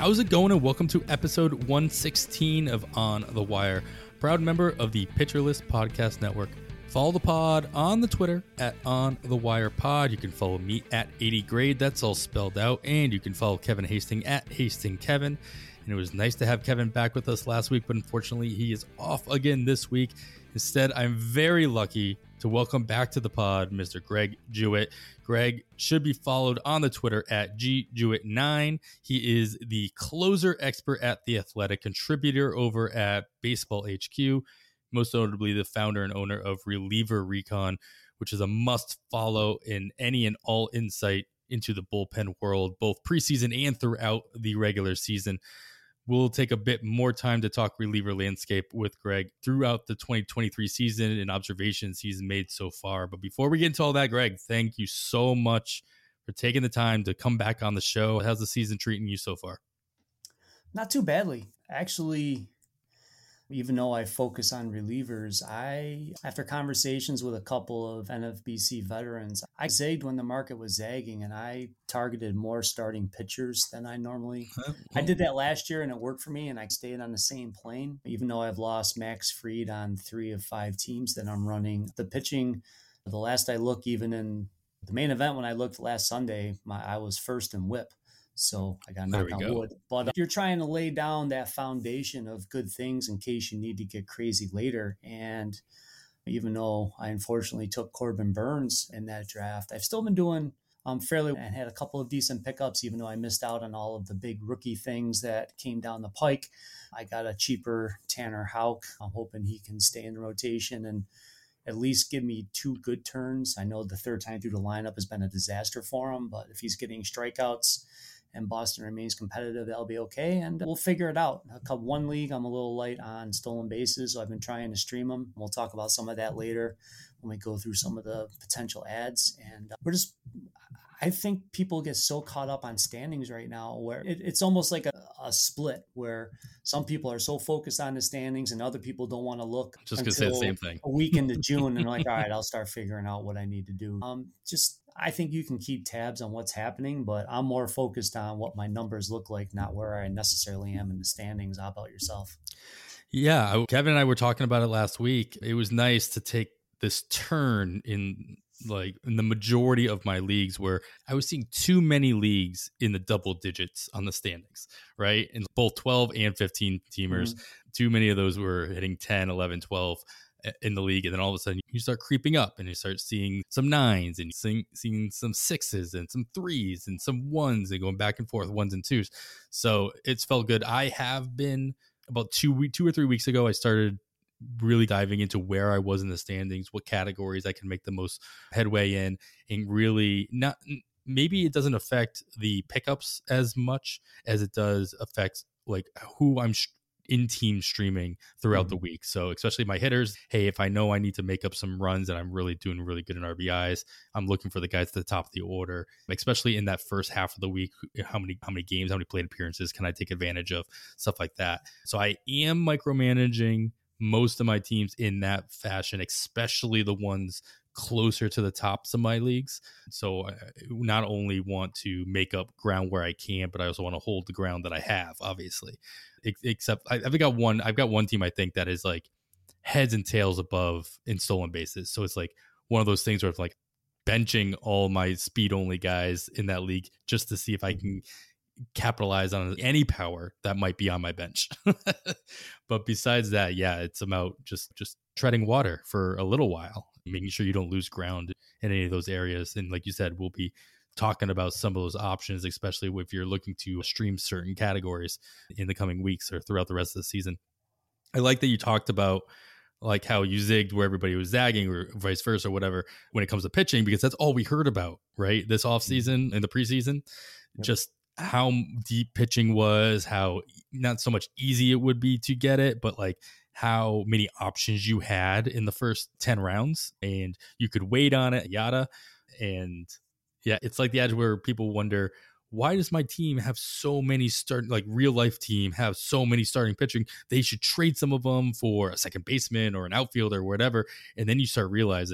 How's it going? And welcome to episode 116 of On the Wire, proud member of the Pitcher List Podcast Network. Follow the pod on the Twitter at On the Wire Pod. You can follow me at 80 Grade. That's all spelled out. And you can follow Kevin Hastings at Hastings Kevin. And it was nice to have Kevin back with us last week, but unfortunately he is off again this week. Instead, I'm very lucky to welcome back to the pod Mr. Greg Jewett. Greg should be followed on the Twitter at GJewett9. He is the closer expert at The Athletic, contributor over at Baseball HQ, most notably the founder and owner of Reliever Recon, which is a must follow in any and all insight into the bullpen world, both preseason and throughout the regular season. We'll take a bit more time to talk reliever landscape with Greg throughout the 2023 season and observations he's made so far. But before we get into all that, Greg, thank you so much for taking the time to come back on the show. How's the season treating you so far? Not too badly. Actually, even though I focus on relievers, after conversations with a couple of NFBC veterans, I zagged when the market was zagging and I targeted more starting pitchers than I normally. I did that last year and it worked for me and I stayed on the same plane. Even though I've lost Max Fried on 3 of 5 teams that I'm running, the pitching, the last I looked, even in the main event when I looked last Sunday, I was first in WHIP. So I got knocked on wood. But if you're trying to lay down that foundation of good things in case you need to get crazy later. And even though I unfortunately took Corbin Burnes in that draft, I've still been doing fairly and had a couple of decent pickups, even though I missed out on all of the big rookie things that came down the pike. I got a cheaper Tanner Houck. I'm hoping he can stay in the rotation and at least give me 2 good turns. I know the third time through the lineup has been a disaster for him, but if he's getting strikeouts and Boston remains competitive, that'll be okay. And we'll figure it out. One league, I'm a little light on stolen bases, so I've been trying to stream them. We'll talk about some of that later when we go through some of the potential ads. And I think people get so caught up on standings right now where it's almost like a split where some people are so focused on the standings and other people don't want to look just gonna say the same thing. A week into June and like, all right, I'll start figuring out what I need to do. I think you can keep tabs on what's happening, but I'm more focused on what my numbers look like, not where I necessarily am in the standings. How about yourself? Yeah, Kevin and I were talking about it last week. It was nice to take this turn in the majority of my leagues where I was seeing too many leagues in the double digits on the standings, right? In both 12 and 15 teamers, Too many of those were hitting 10, 11, 12 in the league. And then all of a sudden you start creeping up and you start seeing some 9s and seeing some 6s and some 3s and some 1s and going back and forth, 1s and 2s. So it's felt good. I have been about 2 or 3 weeks ago, I started really diving into where I was in the standings, what categories I can make the most headway in, and really not, maybe it doesn't affect the pickups as much as it does affect like who I'm in team streaming throughout the week. So especially my hitters, hey, if I know I need to make up some runs and I'm really doing really good in RBIs, I'm looking for the guys at the top of the order, especially in that first half of the week. How many games, how many plate appearances can I take advantage of, stuff like that. So I am micromanaging most of my teams in that fashion, especially the ones closer to the tops of my leagues. So I not only want to make up ground where I can, but I also want to hold the ground that I have, obviously. Except I've got one team I think that is like heads and tails above in stolen bases. So it's like one of those things where it's like benching all my speed only guys in that league just to see if I can capitalize on any power that might be on my bench. But besides that, yeah, it's about just treading water for a little while, making sure you don't lose ground in any of those areas. And like you said, we'll be talking about some of those options, especially if you're looking to stream certain categories in the coming weeks or throughout the rest of the season. I like that you talked about like how you zigged where everybody was zagging or vice versa or whatever when it comes to pitching, because that's all we heard about, right? This offseason and the preseason, just how deep pitching was, how not so much easy it would be to get it, but like how many options you had in the first 10 rounds and you could wait on it, yada. And yeah, it's like the edge where people wonder, why does my team have so many real life team have so many starting pitching? They should trade some of them for a second baseman or an outfielder or whatever. And then you start realizing,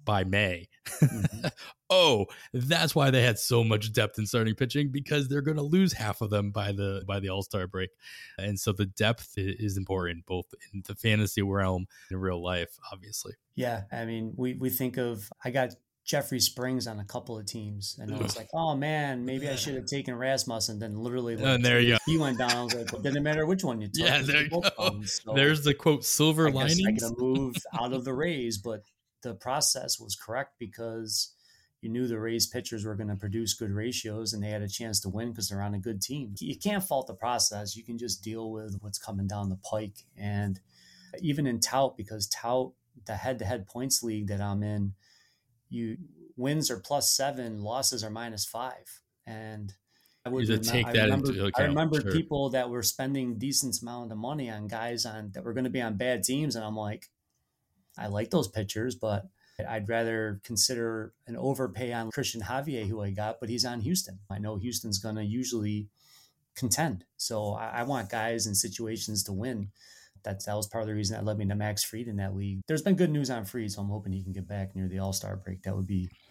by May. Mhm. Oh, that's why they had so much depth in starting pitching, because they're going to lose half of them by the All-Star break. And so the depth is important, both in the fantasy realm and in real life, obviously. Yeah, I mean, we think of I got Jeffrey Springs on a couple of teams, and I was like, oh man, maybe I should have taken Rasmussen. Then literally like And 2 there you days go. he went down. I was like, well, didn't matter which one you took Yeah, because there they you both go. won. So There's the quote silver I guess I could linings. have moved out of the Rays, but the process was correct because you knew the Rays pitchers were going to produce good ratios and they had a chance to win because they're on a good team. You can't fault the process. You can just deal with what's coming down the pike. And even in Tout, because Tout, the head-to-head points league that I'm in, you wins are +7, losses are -5. And You to take that into I account. remembered Sure. people that were spending decent amount of money on guys that were going to be on bad teams, and I'm like, I like those pitchers, but I'd rather consider an overpay on Christian Javier, who I got, but he's on Houston. I know Houston's going to usually contend, so I want guys in situations to win. That was part of the reason that led me to Max Fried in that league. There's been good news on Fried, so I'm hoping he can get back near the All-Star break. That'll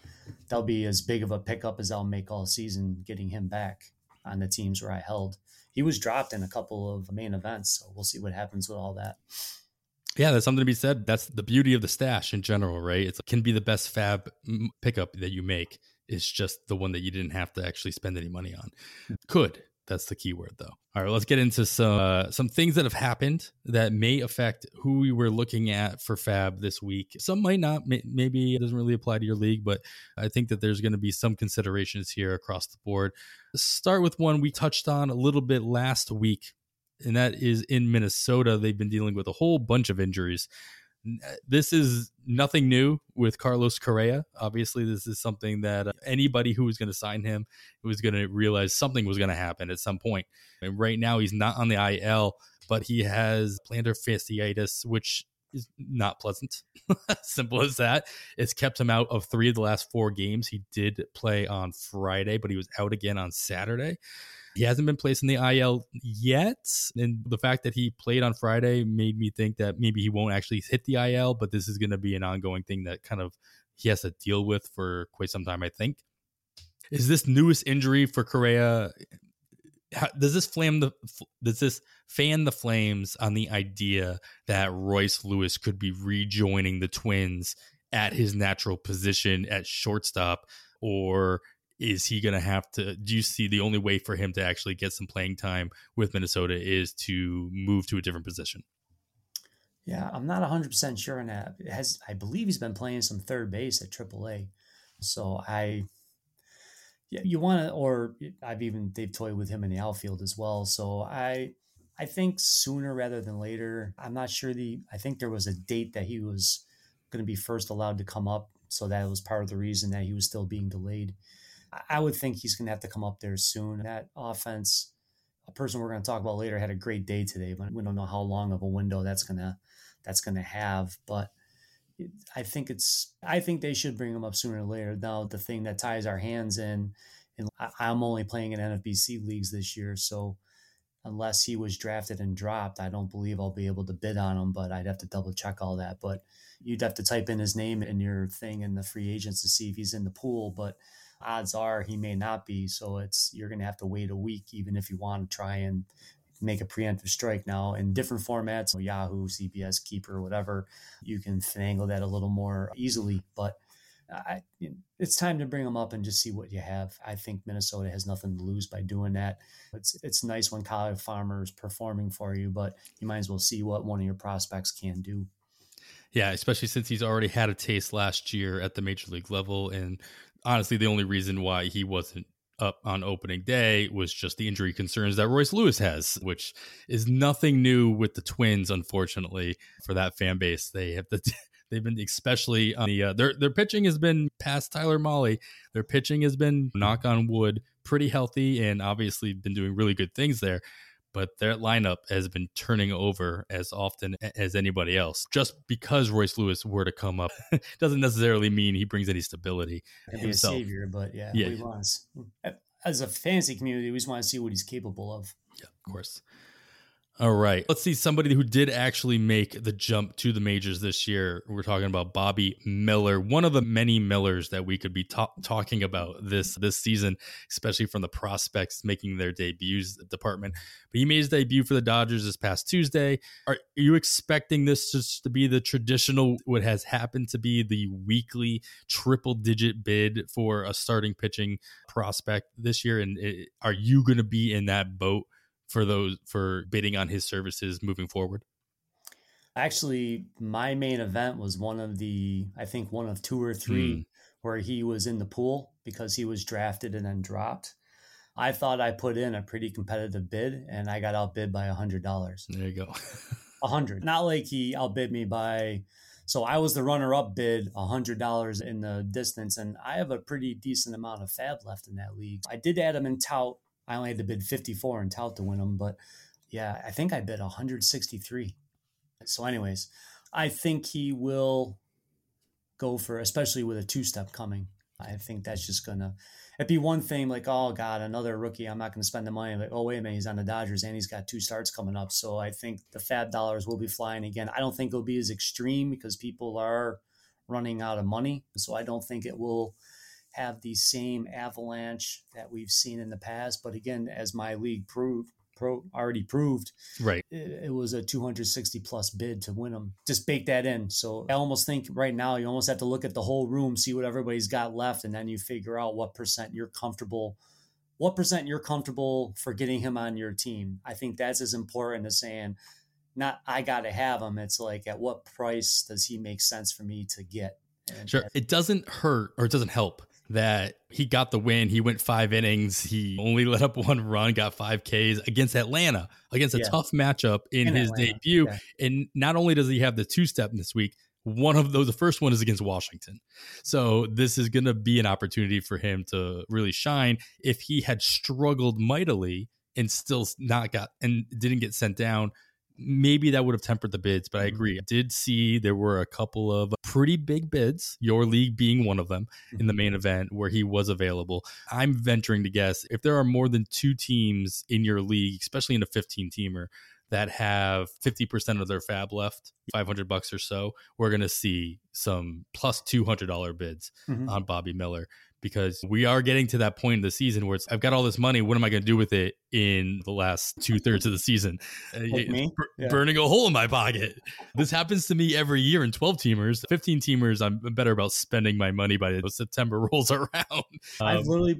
be as big of a pickup as I'll make all season, getting him back on the teams where I held. He was dropped in a couple of main events, so we'll see what happens with all that. Yeah, there's something to be said. That's the beauty of the stash in general, right? It can be the best fab pickup that you make. It's just the one that you didn't have to actually spend any money on. Could. That's the key word, though. All right, let's get into some things that have happened that may affect who we were looking at for fab this week. Some might not. Maybe it doesn't really apply to your league, but I think that there's going to be some considerations here across the board. Let's start with one we touched on a little bit last week, and that is in Minnesota. They've been dealing with a whole bunch of injuries. This is nothing new with Carlos Correa. Obviously, this is something that anybody who was going to sign him was going to realize something was going to happen at some point. And right now, he's not on the IL, but he has plantar fasciitis, which is not pleasant. Simple as that. It's kept him out of 3 of the last 4 games. He did play on Friday, but he was out again on Saturday. He hasn't been placed in the IL yet. And the fact that he played on Friday made me think that maybe he won't actually hit the IL, but this is going to be an ongoing thing that kind of he has to deal with for quite some time, I think. Is this newest injury for Correa? Does this fan the flames on the idea that Royce Lewis could be rejoining the Twins at his natural position at shortstop? Or is he going to have to, do you see the only way for him to actually get some playing time with Minnesota is to move to a different position? Yeah, I'm not 100% sure on that. I believe he's been playing some third base at AAA. So you want to, or they've toyed with him in the outfield as well. So I think sooner rather than later. I'm not sure I think there was a date that he was going to be first allowed to come up. So that was part of the reason that he was still being delayed. I would think he's going to have to come up there soon. That offense, a person we're going to talk about later, had a great day today, but we don't know how long of a window that's going to have. But I think they should bring him up sooner or later. Now, the thing that ties our hands in, and I'm only playing in NFBC leagues this year, so unless he was drafted and dropped, I don't believe I'll be able to bid on him, but I'd have to double check all that. But you'd have to type in his name in your thing in the free agents to see if he's in the pool, but odds are he may not be. So you're going to have to wait a week, even if you want to try and make a preemptive strike. Now in different formats, so Yahoo, CBS, Keeper, whatever, you can finagle that a little more easily, but it's time to bring them up and just see what you have. I think Minnesota has nothing to lose by doing that. It's nice when Kyle Farmer is performing for you, but you might as well see what one of your prospects can do. Yeah, especially since he's already had a taste last year at the major league level. And honestly, the only reason why he wasn't up on opening day was just the injury concerns that Royce Lewis has, which is nothing new with the Twins, unfortunately, for that fan base. They've been, especially on the their pitching has been past Tyler Mahle. Their pitching has been, knock on wood, pretty healthy and obviously been doing really good things there. But their lineup has been turning over as often as anybody else. Just because Royce Lewis were to come up doesn't necessarily mean he brings any stability himself. Be a savior, but we want as a fantasy community, we just want to see what he's capable of. Yeah, of course. All right. Let's see somebody who did actually make the jump to the majors this year. We're talking about Bobby Miller, one of the many Millers that we could be talking about this season, especially from the prospects making their debuts department. But he made his debut for the Dodgers this past Tuesday. Are you expecting this just to be the traditional, what has happened to be the weekly triple-digit bid for a starting pitching prospect this year? And are you going to be in that boat for bidding on his services moving forward? Actually, my main event was I think one of two or three where he was in the pool because he was drafted and then dropped. I thought I put in a pretty competitive bid and I got outbid by $100. There you go. 100. Not like he outbid me by, so I was the runner-up bid, $100 in the distance, and I have a pretty decent amount of fab left in that league. I did add him in tout. I only had to bid 54 in tout to win him, but yeah, I think I bid 163. So anyways, I think he will go for, especially with a two-step coming. I think that's just gonna, it'd be one thing like, oh God, another rookie, I'm not gonna spend the money. Like, oh wait a minute, he's on the Dodgers and he's got 2 starts coming up. So I think the fab dollars will be flying again. I don't think it'll be as extreme because people are running out of money. So I don't think it will have the same avalanche that we've seen in the past. But again, as my league already proved, right, it was a 260 plus bid to win them. Just bake that in. So I almost think right now you almost have to look at the whole room, see what everybody's got left, and then you figure out what percent you're comfortable for getting him on your team. I think that's as important as saying, not I got to have him. It's like, at what price does he make sense for me to get? And sure. It doesn't hurt or it doesn't help that he got the win. He went 5 innings. He only let up 1 run, got 5 Ks against Atlanta, against a tough matchup in his Atlanta debut. Yeah. And not only does he have the 2-step this week, one of those, the first one is against Washington. So this is going to be an opportunity for him to really shine. If he had struggled mightily and still didn't get sent down, maybe that would have tempered the bids, but I agree. I did see there were a couple of pretty big bids, your league being one of them, in the main event where he was available. I'm venturing to guess if there are more than 2 teams in your league, especially in a 15-teamer, that have 50% of their fab left, $500 or so, we're going to see some plus $200 bids on Bobby Miller. Because we are getting to that point in the season where I've got all this money. What am I going to do with it in the last 2/3 of the season? Like burning a hole in my pocket. This happens to me every year in 12-teamers. 15-teamers, I'm better about spending my money by the September rolls around. I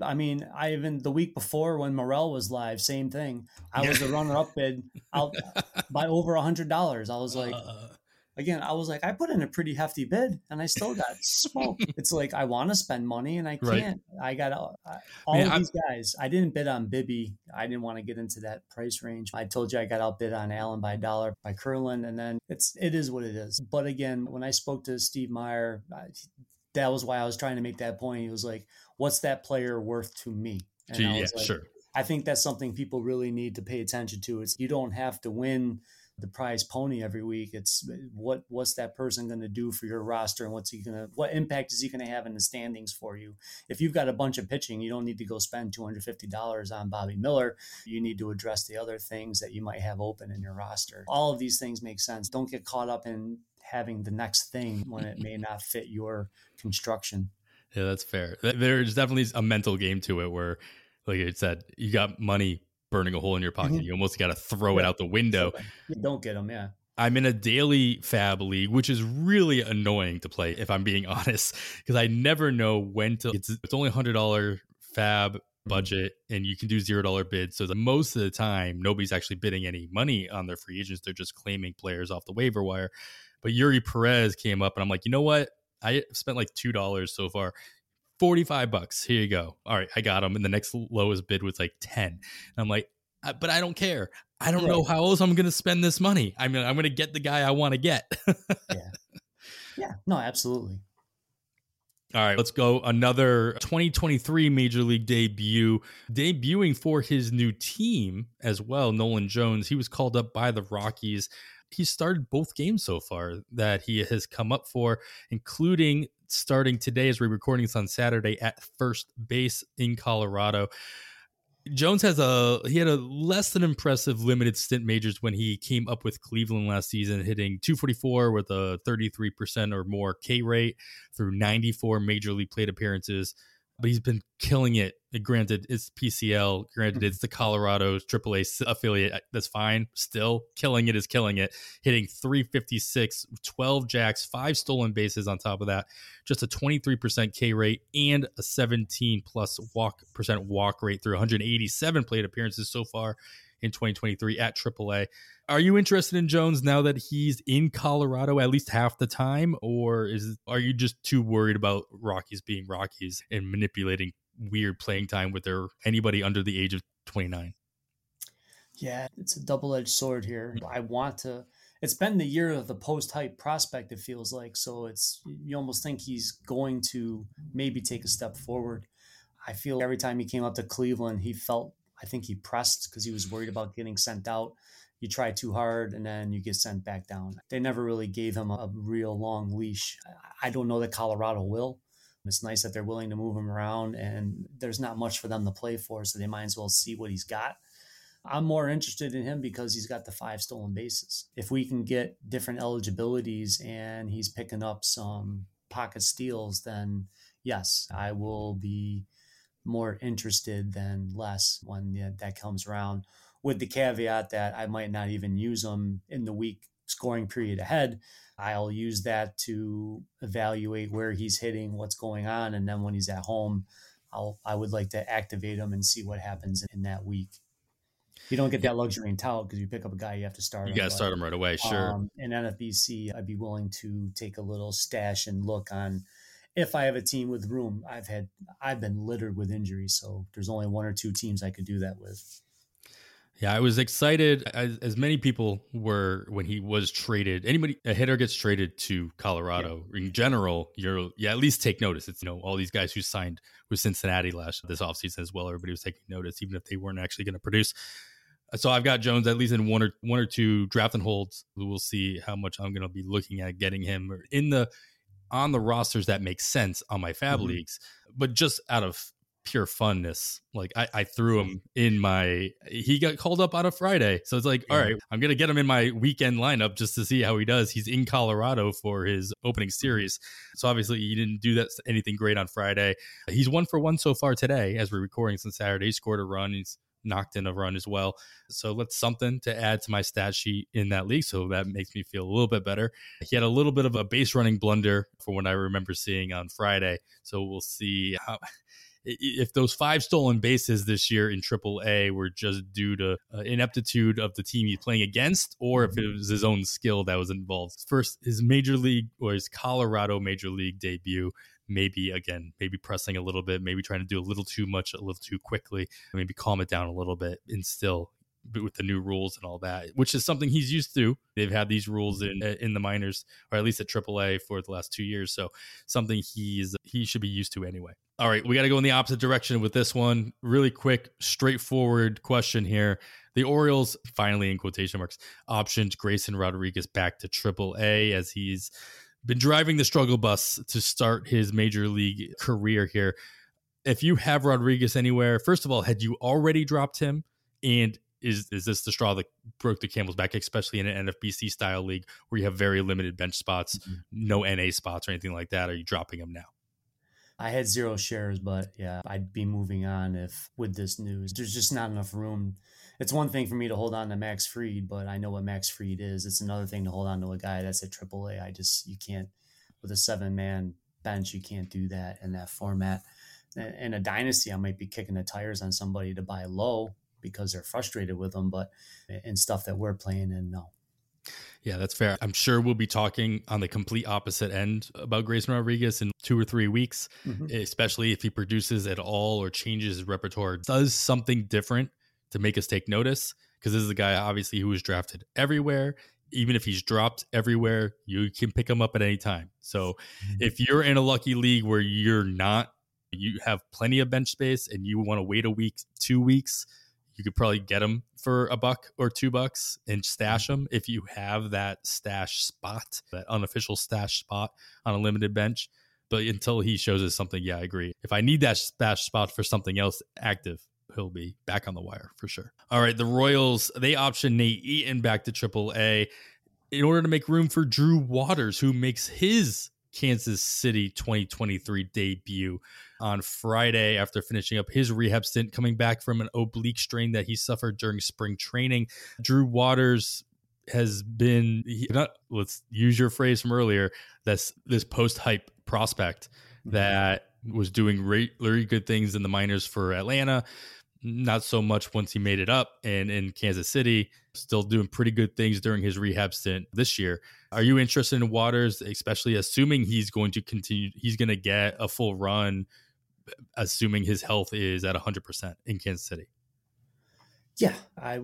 even the week before when Morel was live, same thing. I was the runner-up bid out by over $100. I was like, again, I was like, I put in a pretty hefty bid and I still got smoked. It's like, I want to spend money and I can't. Right. I got all of these guys. I didn't bid on Bibby. I didn't want to get into that price range. I told you I got outbid on Allen by $1 by Curlin. And then it is what it is. But again, when I spoke to Steve Meyer, that was why I was trying to make that point. He was like, what's that player worth to me? And I was like, sure. I think that's something people really need to pay attention to. It's, you don't have to win the prize pony every week. It's what's that person going to do for your roster, and what impact is he going to have in the standings for you? If you've got a bunch of pitching, you don't need to go spend $250 on Bobby Miller. You need to address the other things that you might have open in your roster. All of these things make sense. Don't get caught up in having the next thing when it may not fit your construction. Yeah, that's fair. There's definitely a mental game to it where, like I said, you got money burning a hole in your pocket. You almost got to throw it out the window. Don't get them. Yeah. I'm in a daily fab league, which is really annoying to play, if I'm being honest, because I never know when to. It's only $100 fab budget and you can do $0 bids. So most of the time, nobody's actually bidding any money on their free agents. They're just claiming players off the waiver wire. But Yuri Perez came up and I'm like, you know what? I spent like $2 so far. $45. Here you go. All right, I got him. And the next lowest bid was like 10. And I'm like, but I don't care. I don't know how else I'm going to spend this money. I mean, I'm going to get the guy I want to get. Yeah. No, absolutely. All right, let's go. Another 2023 Major League debut, debuting for his new team as well, Nolan Jones. He was called up by the Rockies. He started both games so far that he has come up for, including starting today as we're recording this on Saturday at first base in Colorado. Jones had a less than impressive limited stint majors when he came up with Cleveland last season, hitting 244 with a 33% or more K rate through 94 major league plate appearances. But he's been killing it. Granted, it's PCL. Granted, it's the Colorado's AAA affiliate. That's fine. Still, killing it is killing it. Hitting 356, 12 jacks, 5 stolen bases on top of that. Just a 23% K rate and a 17 plus walk rate through 187 plate appearances so far in 2023 at AAA. Are you interested in Jones now that he's in Colorado at least half the time, or are you just too worried about Rockies being Rockies and manipulating weird playing time with anybody under the age of 29? Yeah, it's a double-edged sword here. It's been the year of the post-hype prospect, it feels like. So you almost think he's going to maybe take a step forward. I feel every time he came up to Cleveland, I think he pressed because he was worried about getting sent out. You try too hard and then you get sent back down. They never really gave him a real long leash. I don't know that Colorado will. It's nice that they're willing to move him around, and there's not much for them to play for, so they might as well see what he's got. I'm more interested in him because he's got the 5 stolen bases. If we can get different eligibilities and he's picking up some pocket steals, then yes, I will be more interested than less when that comes around, with the caveat that I might not even use him in the week scoring period ahead. I'll use that to evaluate where he's hitting, what's going on, and then when he's at home, I would like to activate him and see what happens in that week. You don't get that luxury in tout because you pick up a guy, you have to start him. You got to start him right away, sure. In NFBC, I'd be willing to take a little stash and look on if I have a team with room. I've been littered with injuries, so there's only 1 or 2 teams I could do that with. Yeah, I was excited, as many people were when he was traded. A hitter gets traded to Colorado, in general, at least take notice. It's, all these guys who signed with Cincinnati this offseason as well. Everybody was taking notice, even if they weren't actually going to produce. So I've got Jones at least in one or two draft and holds. We'll see how much I'm going to be looking at getting him on the rosters that make sense on my fab leagues, but just out of pure funness. Like I threw him he got called up on a Friday. So it's like, all right, I'm going to get him in my weekend lineup just to see how he does. He's in Colorado for his opening series. So obviously he didn't do anything great on Friday. He's 1 for 1 so far today as we're recording since Saturday. He scored a run. He's knocked in a run as well. So that's something to add to my stat sheet in that league. So that makes me feel a little bit better. He had a little bit of a base running blunder for what I remember seeing on Friday. So we'll see if those 5 stolen bases this year in AAA were just due to ineptitude of the team he's playing against, or if it was his own skill that was involved. First, his major league or his Colorado major league debut, maybe pressing a little bit, maybe trying to do a little too much, a little too quickly, maybe calm it down a little bit, and still with the new rules and all that, which is something he's used to. They've had these rules in the minors, or at least at AAA for the last 2 years. So something he should be used to anyway. All right, we got to go in the opposite direction with this one. Really quick, straightforward question here. The Orioles finally, in quotation marks, optioned Grayson Rodriguez back to AAA as he's been driving the struggle bus to start his major league career here. If you have Rodriguez anywhere, first of all, had you already dropped him? And is this the straw that broke the camel's back, especially in an NFBC style league where you have very limited bench spots, no NA spots or anything like that? Are you dropping him now? I had 0 shares, but yeah, I'd be moving on with this news. There's just not enough room. It's one thing for me to hold on to Max Fried, but I know what Max Fried is. It's another thing to hold on to a guy that's at AAA. You can't, with a 7-man bench, you can't do that in that format. In a dynasty, I might be kicking the tires on somebody to buy low because they're frustrated with them, but in stuff that we're playing in, no. Yeah, that's fair. I'm sure we'll be talking on the complete opposite end about Grayson Rodriguez in 2 or 3 weeks, especially if he produces at all or changes his repertoire, does something different to make us take notice, because this is a guy, obviously, who was drafted everywhere. Even if he's dropped everywhere, you can pick him up at any time. So if you're in a lucky league where you have plenty of bench space and you want to wait a week, 2 weeks, you could probably get him for $1 or $2 and stash him if you have that stash spot, that unofficial stash spot on a limited bench. But until he shows us something, yeah, I agree. If I need that stash spot for something else active, he'll be back on the wire for sure. All right, the Royals, they option Nate Eaton back to AAA in order to make room for Drew Waters, who makes his Kansas City 2023 debut on Friday after finishing up his rehab stint, coming back from an oblique strain that he suffered during spring training. Drew Waters has been, let's use your phrase from earlier, that's this post-hype prospect that was doing really good things in the minors for Atlanta. Not so much once he made it up, and in Kansas City, still doing pretty good things during his rehab stint this year. Are you interested in Waters, especially assuming he's going to continue, he's going to get a full run, assuming his health is at 100% in Kansas City? Yeah,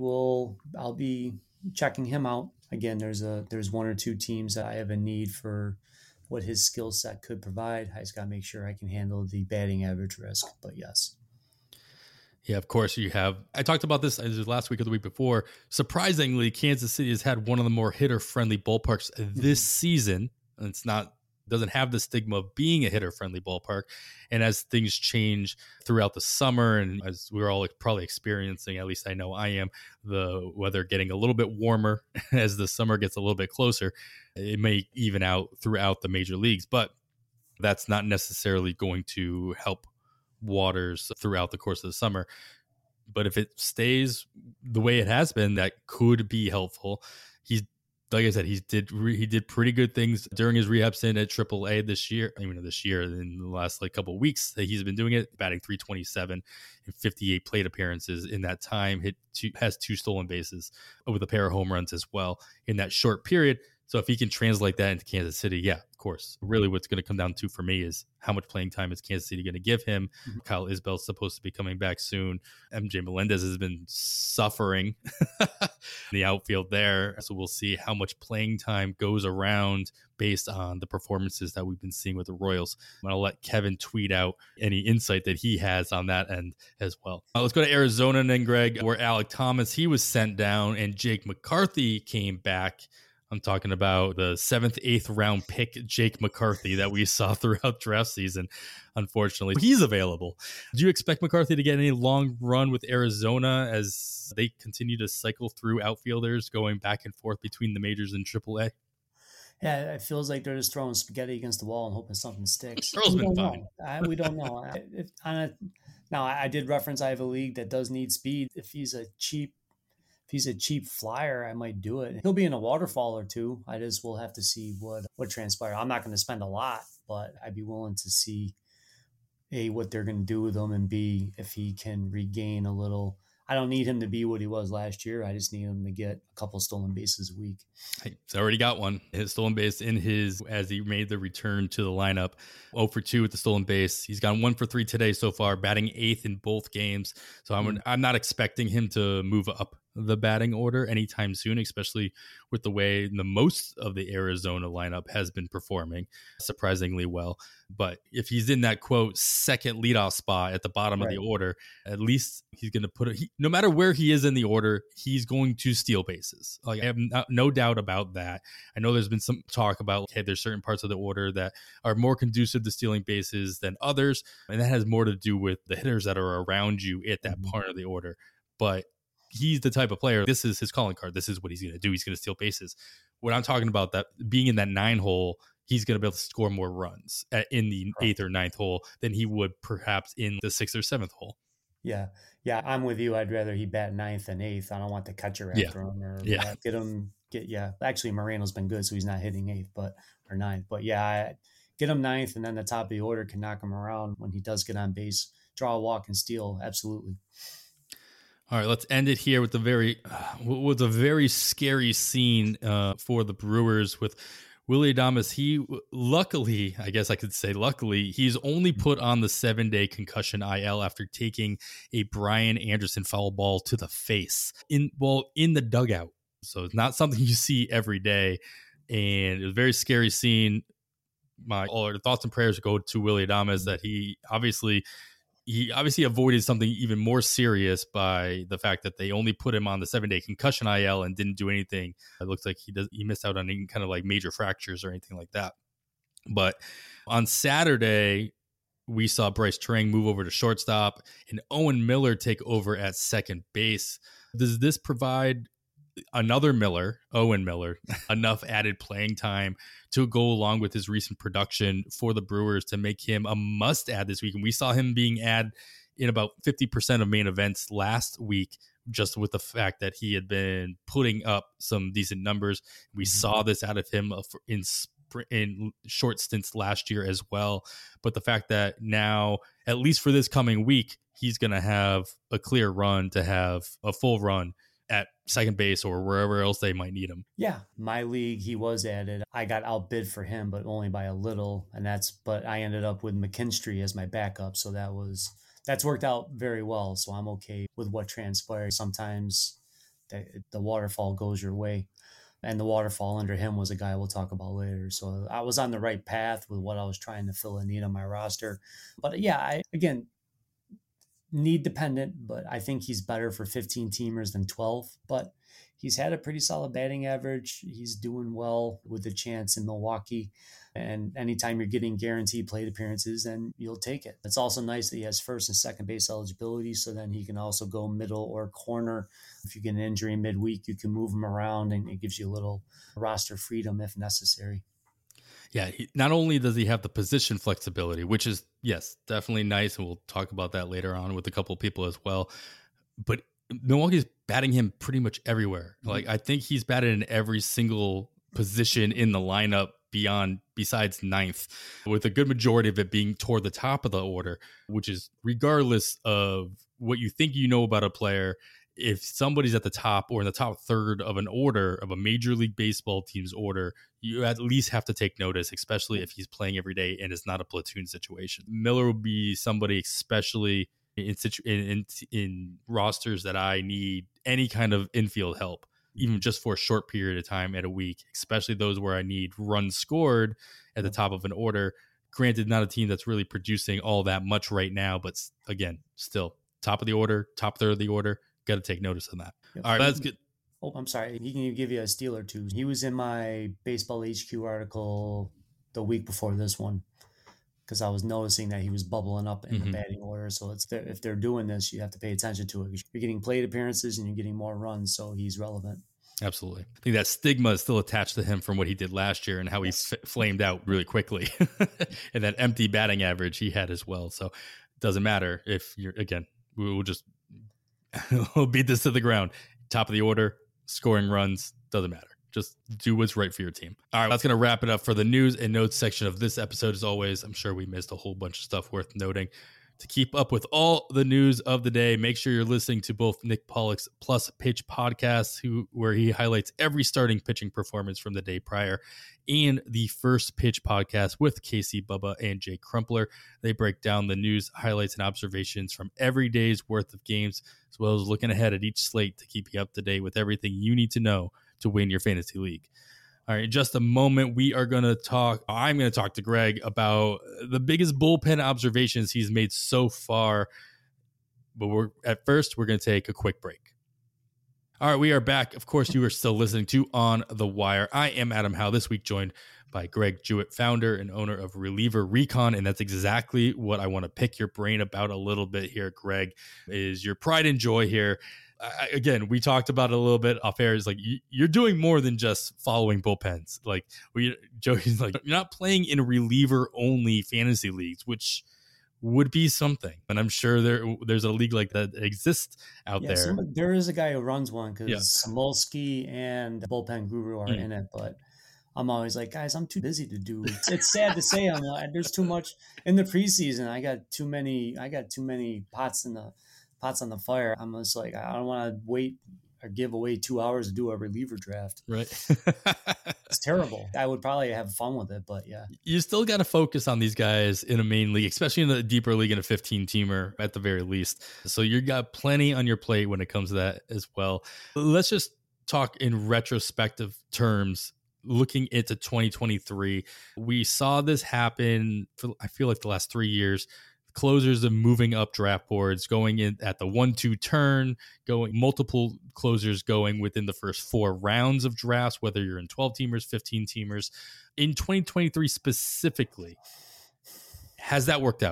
I'll be checking him out. Again, there's one or two teams that I have a need for what his skill set could provide. I just got to make sure I can handle the batting average risk, but yes. Yeah, of course you have. I talked about this last week or the week before. Surprisingly, Kansas City has had one of the more hitter-friendly ballparks this season. And doesn't have the stigma of being a hitter-friendly ballpark. And as things change throughout the summer, and as we're all probably experiencing, at least I know I am, the weather getting a little bit warmer as the summer gets a little bit closer, it may even out throughout the major leagues. But that's not necessarily going to help Waters throughout the course of the summer. But if it stays the way it has been, that could be helpful. He's, like I said, he did pretty good things during his rehab stint at AAA this year. I mean, this year, in the last couple of weeks that he's been doing it, batting .327 in 58 plate appearances in that time. Has 2 stolen bases with a pair of home runs as well in that short period. So if he can translate that into Kansas City, yeah, of course. Really what's going to come down to for me is how much playing time is Kansas City going to give him. Mm-hmm. Kyle Isbell's supposed to be coming back soon. MJ Melendez has been suffering in the outfield there. So we'll see how much playing time goes around based on the performances that we've been seeing with the Royals. I'm going to let Kevin tweet out any insight that he has on that end as well. Let's go to Arizona then, Greg, where Alek Thomas, he was sent down and Jake McCarthy came back. I'm talking about the 7th, 8th round pick, Jake McCarthy, that we saw throughout draft season. Unfortunately, he's available. Do you expect McCarthy to get any long run with Arizona as they continue to cycle through outfielders going back and forth between the majors and AAA? Yeah, it feels like they're just throwing spaghetti against the wall and hoping something sticks. Earl's been fine. We don't know. Now, I did reference I have a league that does need speed. If he's a cheap flyer, I might do it. He'll be in a waterfall or two. We'll have to see what transpires. I'm not going to spend a lot, but I'd be willing to see A, what they're going to do with him, and B, if he can regain a little. I don't need him to be what he was last year. I just need him to get a couple stolen bases a week. He's already got one. His stolen base as he made the return to the lineup. 0 for 2 with the stolen base. He's gone 1 for 3 today so far, batting 8th in both games. So I'm not expecting him to move up the batting order anytime soon, especially with the way the most of the Arizona lineup has been performing surprisingly well. But if he's in that, quote, second leadoff spot at the bottom of the order, at least he's going to no matter where he is in the order, he's going to steal bases. Like, I have no doubt about that. I know there's been some talk about, okay, there's certain parts of the order that are more conducive to stealing bases than others. And that has more to do with the hitters that are around you at that part of the order. But he's the type of player, this is his calling card. This is what he's going to do. He's going to steal bases. When I'm talking about that, being in that 9 hole, he's going to be able to score more runs in the 8th or 9th hole than he would perhaps in the 6th or 7th hole. Yeah. I'm with you. I'd rather he bat 9th than 8th. I don't want the catcher after him or get him. Actually, Moreno's been good, so he's not hitting 8th or 9th. But yeah, get him 9th, and then the top of the order can knock him around when he does get on base, draw a walk and steal. Absolutely. All right, let's end it here with a very scary scene for the Brewers with Willy Adames. He luckily, I guess I could say luckily, he's only put on the 7-day concussion IL after taking a Brian Anderson foul ball to the face in the dugout. So it's not something you see every day, and it was a very scary scene. All our thoughts and prayers go to Willy Adames that he obviously avoided something even more serious by the fact that they only put him on the 7-day concussion IL and didn't do anything. It looks like he missed out on any kind of like major fractures or anything like that. But on Saturday, we saw Bryce Terang move over to shortstop and Owen Miller take over at second base. Does this provide another Miller, Owen Miller, enough added playing time to go along with his recent production for the Brewers to make him a must-add this week? And we saw him being added in about 50% of main events last week, just with the fact that he had been putting up some decent numbers. We saw this out of him in short stints last year as well. But the fact that now, at least for this coming week, he's going to have a clear run to have a full run at second base or wherever else they might need him. Yeah, my league, he was added. I got outbid for him, but only by a little. But I ended up with McKinstry as my backup. So that's worked out very well. So I'm okay with what transpired. Sometimes the waterfall goes your way. And the waterfall under him was a guy we'll talk about later. So I was on the right path with what I was trying to fill a need on my roster. But yeah, again, need dependent, but I think he's better for 15 teamers than 12. But he's had a pretty solid batting average. He's doing well with the chance in Milwaukee. And anytime you're getting guaranteed plate appearances, then you'll take it. It's also nice that he has first and second base eligibility, so then he can also go middle or corner. If you get an injury midweek, you can move him around, and it gives you a little roster freedom if necessary. Yeah, not only does he have the position flexibility, which is, yes, definitely nice, and we'll talk about that later on with a couple of people as well, but Milwaukee's batting him pretty much everywhere. Like, I think he's batted in every single position in the lineup besides ninth, with a good majority of it being toward the top of the order, which is regardless of what you think you know about a player. If somebody's at the top or in the top third of an order of a Major League Baseball team's order, you at least have to take notice, especially if he's playing every day and it's not a platoon situation. Miller will be somebody, especially in rosters that I need any kind of infield help, even just for a short period of time at a week, especially those where I need runs scored at the top of an order. Granted, not a team that's really producing all that much right now, but again, still top of the order, top third of the order. Got to take notice of that. Yep. All right, that's good. Oh, I'm sorry. He can give you a steal or two. He was in my Baseball HQ article the week before this one because I was noticing that he was bubbling up in the batting order. So if they're doing this, you have to pay attention to it. You're getting plate appearances and you're getting more runs, so he's relevant. Absolutely. I think that stigma is still attached to him from what he did last year and how he flamed out really quickly. And that empty batting average he had as well. So it doesn't matter if you're, again, we will just we'll beat this to the ground. Top of the order, scoring runs, doesn't matter. Just do what's right for your team. All right, that's going to wrap it up for the news and notes section of this episode. As always, I'm sure we missed a whole bunch of stuff worth noting. To keep up with all the news of the day, make sure you're listening to both Nick Pollock's Plus Pitch podcasts, where he highlights every starting pitching performance from the day prior, and the First Pitch podcast with Casey Bubba and Jay Crumpler. They break down the news, highlights, and observations from every day's worth of games, as well as looking ahead at each slate to keep you up to date with everything you need to know to win your fantasy league. All right, in just a moment, I'm going to talk to Greg about the biggest bullpen observations he's made so far. But first, we're going to take a quick break. All right, we are back. Of course, you are still listening to On the Wire. I am Adam Howe, this week joined by Greg Jewett, founder and owner of Reliever Recon. And that's exactly what I want to pick your brain about a little bit here, Greg, is your pride and joy here. Again, we talked about it a little bit off air. Is like you're doing more than just following bullpens. Like Joey's like, you're not playing in reliever only fantasy leagues, which would be something. And I'm sure there's a league like that exists out there. So there is a guy who runs one because Samolsky and Bullpen Guru are in it, but I'm always like, guys, I'm too busy to do. It's sad to say, there's too much in the preseason. I got too many pots on the fire. I'm just like, I don't want to wait or give away 2 hours to do a reliever draft. Right. It's terrible. I would probably have fun with it, but yeah. You still got to focus on these guys in a main league, especially in the deeper league in a 15-teamer at the very least. So you got plenty on your plate when it comes to that as well. Let's just talk in retrospective terms. Looking into 2023, we saw this happen for, I feel like, the last 3 years. Closers are moving up draft boards, going in at the 1-2 turn, multiple closers going within the first 4 rounds of drafts, whether you're in 12-teamers, 15-teamers. In 2023 specifically, has that worked out?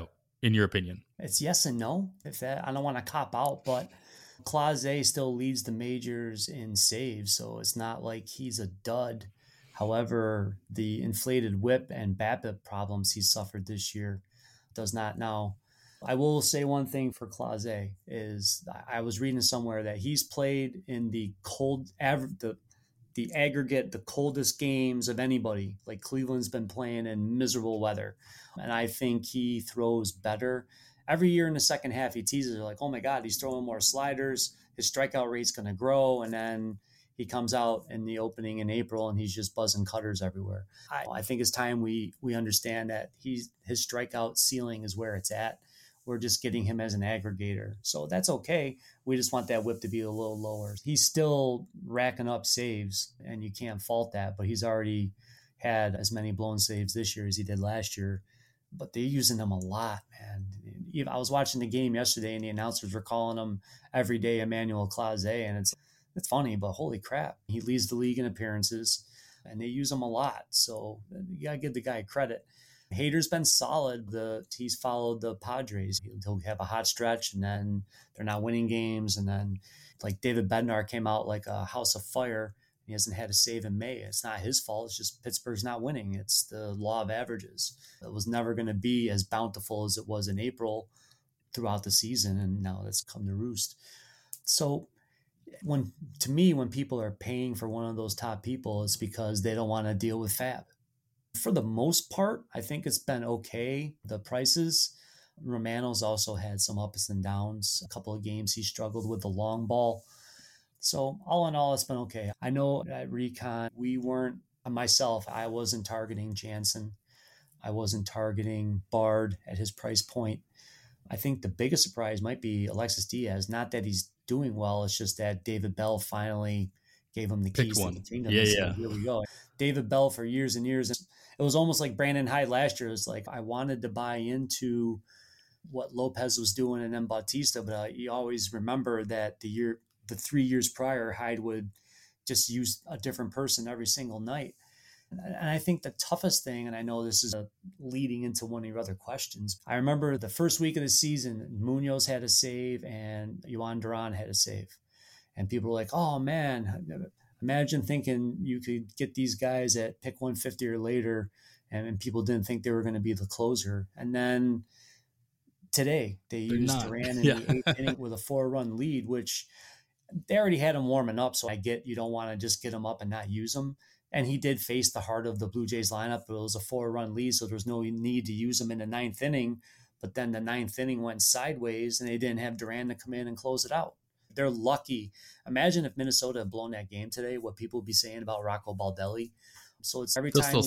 in your opinion? It's yes and no. If that, I don't want to cop out, but Clase still leads the majors in saves, so it's not like he's a dud. However, the inflated whip and BABIP problems he suffered this year does not now. I will say one thing for Clase is I was reading somewhere that he's played in the cold the aggregate, the coldest games of anybody. Like Cleveland's been playing in miserable weather. And I think he throws better. Every year in the second half, he teases like, oh my God, he's throwing more sliders. His strikeout rate's going to grow. And then he comes out in the opening in April and he's just buzzing cutters everywhere. I think it's time we understand that his strikeout ceiling is where it's at. We're just getting him as an aggregator. So that's okay. We just want that whip to be a little lower. He's still racking up saves, and you can't fault that, but he's already had as many blown saves this year as he did last year. But they're using him a lot, man. I was watching the game yesterday, and the announcers were calling him every day Emmanuel Clase, and it's funny, but holy crap. He leads the league in appearances, and they use him a lot. So you got to give the guy credit. Hader's been solid. He's followed the Padres. He'll have a hot stretch, and then they're not winning games. And then, like David Bednar came out like a house of fire. He hasn't had a save in May. It's not his fault. It's just Pittsburgh's not winning. It's the law of averages. It was never going to be as bountiful as it was in April throughout the season, and now that's come to roost. So when people are paying for one of those top people, it's because they don't want to deal with FAB. For the most part, I think it's been okay. The prices, Romano's also had some ups and downs. A couple of games he struggled with the long ball. So all in all, it's been okay. I know at Recon, I wasn't targeting Jansen. I wasn't targeting Bard at his price point. I think the biggest surprise might be Alexis Diaz. Not that he's doing well. It's just that David Bell finally gave him the keys to the kingdom. Yeah. Here we go. David Bell for years and years. It was almost like Brandon Hyde last year. It was like I wanted to buy into what Lopez was doing and then Bautista, but you always remember that the 3 years prior, Hyde would just use a different person every single night. And I think the toughest thing, and I know this is leading into one of your other questions, I remember the first week of the season, Munoz had a save and Yohan Duran had a save. And people were like, oh man, imagine thinking you could get these guys at pick 150 or later, and people didn't think they were going to be the closer. And then today they used Duran in the 8th inning with a 4-run lead, which they already had him warming up. So I get you don't want to just get him up and not use him. And he did face the heart of the Blue Jays lineup, but it was a 4-run lead, so there was no need to use him in the 9th inning. But then the 9th inning went sideways, and they didn't have Duran to come in and close it out. They're lucky. Imagine if Minnesota had blown that game today, what people would be saying about Rocco Baldelli. So it's every time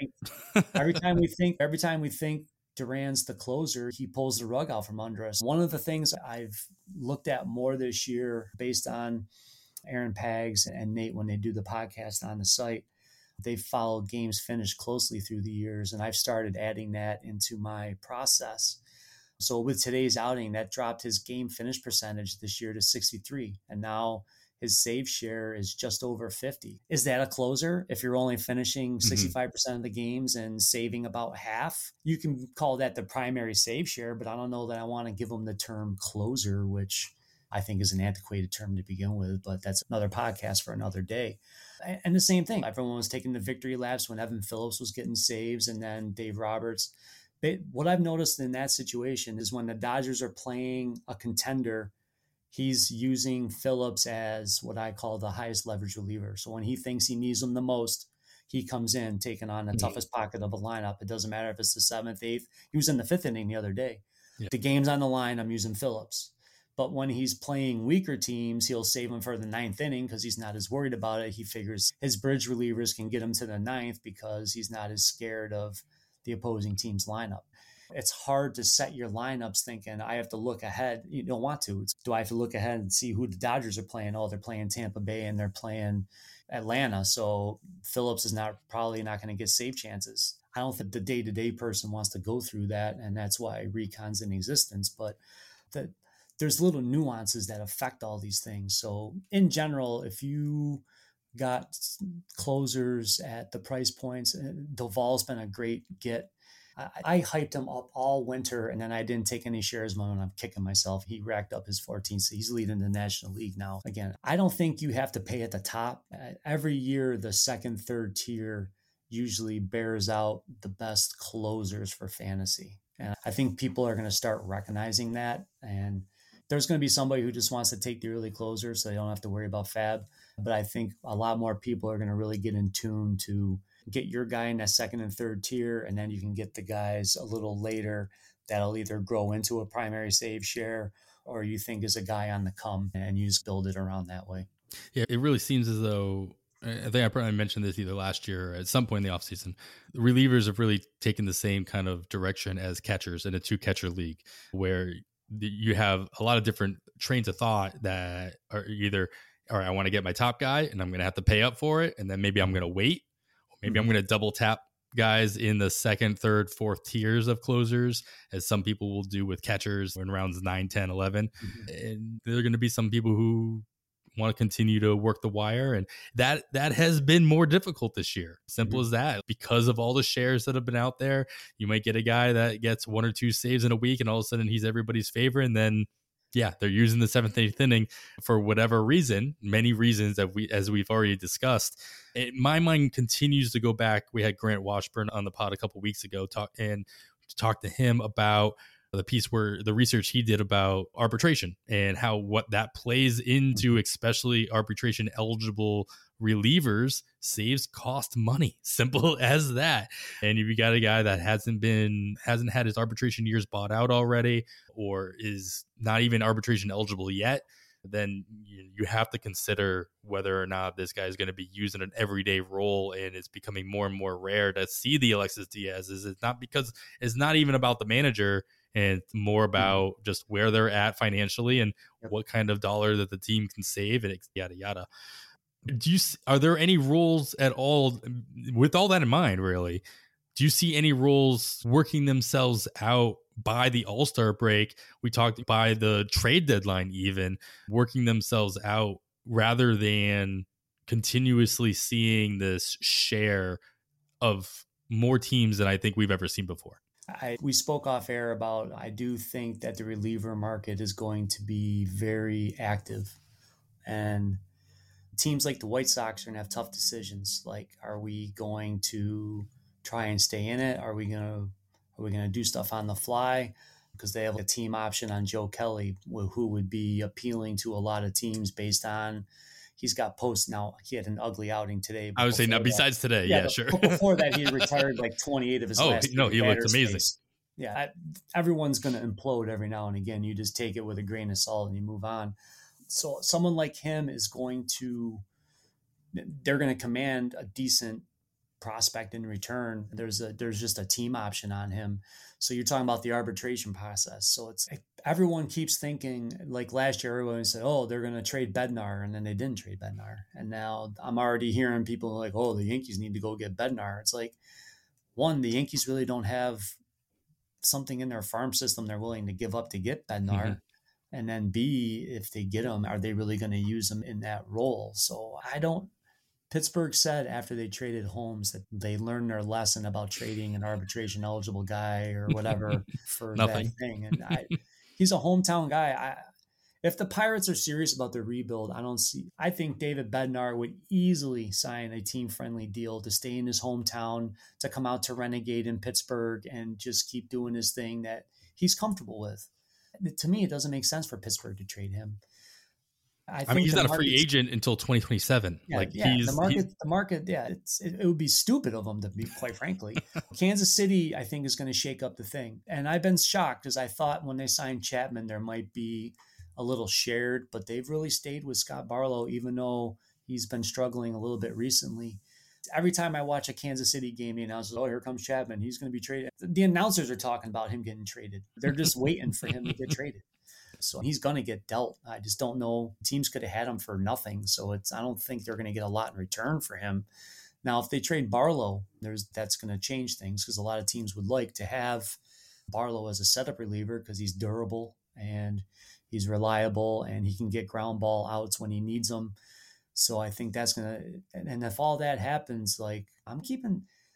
we think Duran's the closer, he pulls the rug out from under us. One of the things I've looked at more this year based on Aaron Pags and Nate when they do the podcast on the site, they've followed games finished closely through the years, and I've started adding that into my process. So with today's outing, that dropped his game finish percentage this year to 63. And now his save share is just over 50. Is that a closer? If you're only finishing 65% of the games and saving about half, you can call that the primary save share, but I don't know that I want to give him the term closer, which I think is an antiquated term to begin with, but that's another podcast for another day. And the same thing, everyone was taking the victory laps when Evan Phillips was getting saves and then Dave Roberts. What I've noticed in that situation is when the Dodgers are playing a contender, he's using Phillips as what I call the highest leverage reliever. So when he thinks he needs him the most, he comes in taking on the toughest pocket of a lineup. It doesn't matter if it's the 7th, 8th. He was in the 5th inning the other day. Yeah. The game's on the line, I'm using Phillips. But when he's playing weaker teams, he'll save him for the 9th inning because he's not as worried about it. He figures his bridge relievers can get him to the 9th because he's not as scared of the opposing team's lineup. It's hard to set your lineups thinking I have to look ahead. You don't want to. Do I have to look ahead and see who the Dodgers are playing? Oh, they're playing Tampa Bay and they're playing Atlanta. So Phillips is probably not going to get save chances. I don't think the day-to-day person wants to go through that. And that's why Recon's in existence. But there's little nuances that affect all these things. So in general, if you got closers at the price points, Duvall's been a great get. I hyped him up all winter, and then I didn't take any shares when I'm kicking myself. He racked up his 14th. So he's leading the National League now. Again, I don't think you have to pay at the top. Every year, the second, third tier usually bears out the best closers for fantasy. And I think people are going to start recognizing that. And there's going to be somebody who just wants to take the early closer so they don't have to worry about fab. But I think a lot more people are going to really get in tune to get your guy in that second and third tier, and then you can get the guys a little later that'll either grow into a primary save share or you think is a guy on the come, and you just build it around that way. Yeah, it really seems as though, I think I probably mentioned this either last year or at some point in the offseason, relievers have really taken the same kind of direction as catchers in a 2-catcher league, where you have a lot of different trains of thought that are either, all right, I want to get my top guy and I'm going to have to pay up for it, and then maybe I'm going to wait. Maybe I'm going to double tap guys in the second, third, fourth tiers of closers, as some people will do with catchers in rounds 9, 10, 11. And there are going to be some people who want to continue to work the wire. And that has been more difficult this year. Simple as that. Because of all the shares that have been out there, you might get a guy that gets 1 or 2 saves in a week, and all of a sudden he's everybody's favorite. And then they're using the 7th, 8th inning for whatever reason, many reasons that as we've already discussed. My mind continues to go back. We had Grant Washburn on the pod a couple weeks ago talk to him about the piece where the research he did about arbitration and how what that plays into, especially arbitration eligible relievers. Saves cost money. Simple as that. And if you got a guy that hasn't had his arbitration years bought out already, or is not even arbitration eligible yet, then you have to consider whether or not this guy is going to be using an everyday role. And it's becoming more and more rare to see the Alexis Diaz. It's not because it's not even about the manager, and it's more about just where they're at financially and what kind of dollar that the team can save, and yada yada. Are there any rules at all with all that in mind? Really, do you see any rules working themselves out by the All-Star break? We talked by the trade deadline, even working themselves out, rather than continuously seeing this share of more teams than I think we've ever seen before. We spoke off air about, I do think that the reliever market is going to be very active, and teams like the White Sox are going to have tough decisions. Like, are we going to try and stay in it? Are we going to do stuff on the fly? Because they have a team option on Joe Kelly, who would be appealing to a lot of teams based on he's got posts now. He had an ugly outing today. I would say now, besides today, yeah, sure. Before that, he had retired like 28 of his last. No, he looked amazing. Yeah, everyone's going to implode every now and again. You just take it with a grain of salt and you move on. So someone like him they're going to command a decent prospect in return. There's just a team option on him. So you're talking about the arbitration process. So it's everyone keeps thinking, like last year, everyone said, oh, they're going to trade Bednar, and then they didn't trade Bednar. And now I'm already hearing people like, oh, the Yankees need to go get Bednar. It's like, one, the Yankees really don't have something in their farm system they're willing to give up to get Bednar. And then B, if they get him, are they really going to use him in that role? So Pittsburgh said after they traded Holmes that they learned their lesson about trading an arbitration eligible guy or whatever for that thing. And he's a hometown guy. If the Pirates are serious about their rebuild, I think David Bednar would easily sign a team-friendly deal to stay in his hometown, to come out to Renegade in Pittsburgh and just keep doing his thing that he's comfortable with. To me, it doesn't make sense for Pittsburgh to trade him. I mean, he's not a free agent until 2027. The market. Yeah, it would be stupid of him to be, quite frankly. Kansas City, I think, is going to shake up the thing. And I've been shocked because I thought when they signed Chapman, there might be a little shared, but they've really stayed with Scott Barlow, even though he's been struggling a little bit recently. Every time I watch a Kansas City game, the announcers, oh, here comes Chapman. He's going to be traded. The announcers are talking about him getting traded. They're just waiting for him to get traded. So he's going to get dealt. I just don't know. Teams could have had him for nothing. So I don't think they're going to get a lot in return for him. Now, if they trade Barlow, that's going to change things, because a lot of teams would like to have Barlow as a setup reliever because he's durable and he's reliable and he can get ground ball outs when he needs them. So I think that's going to, and if all that happens, like I'm keeping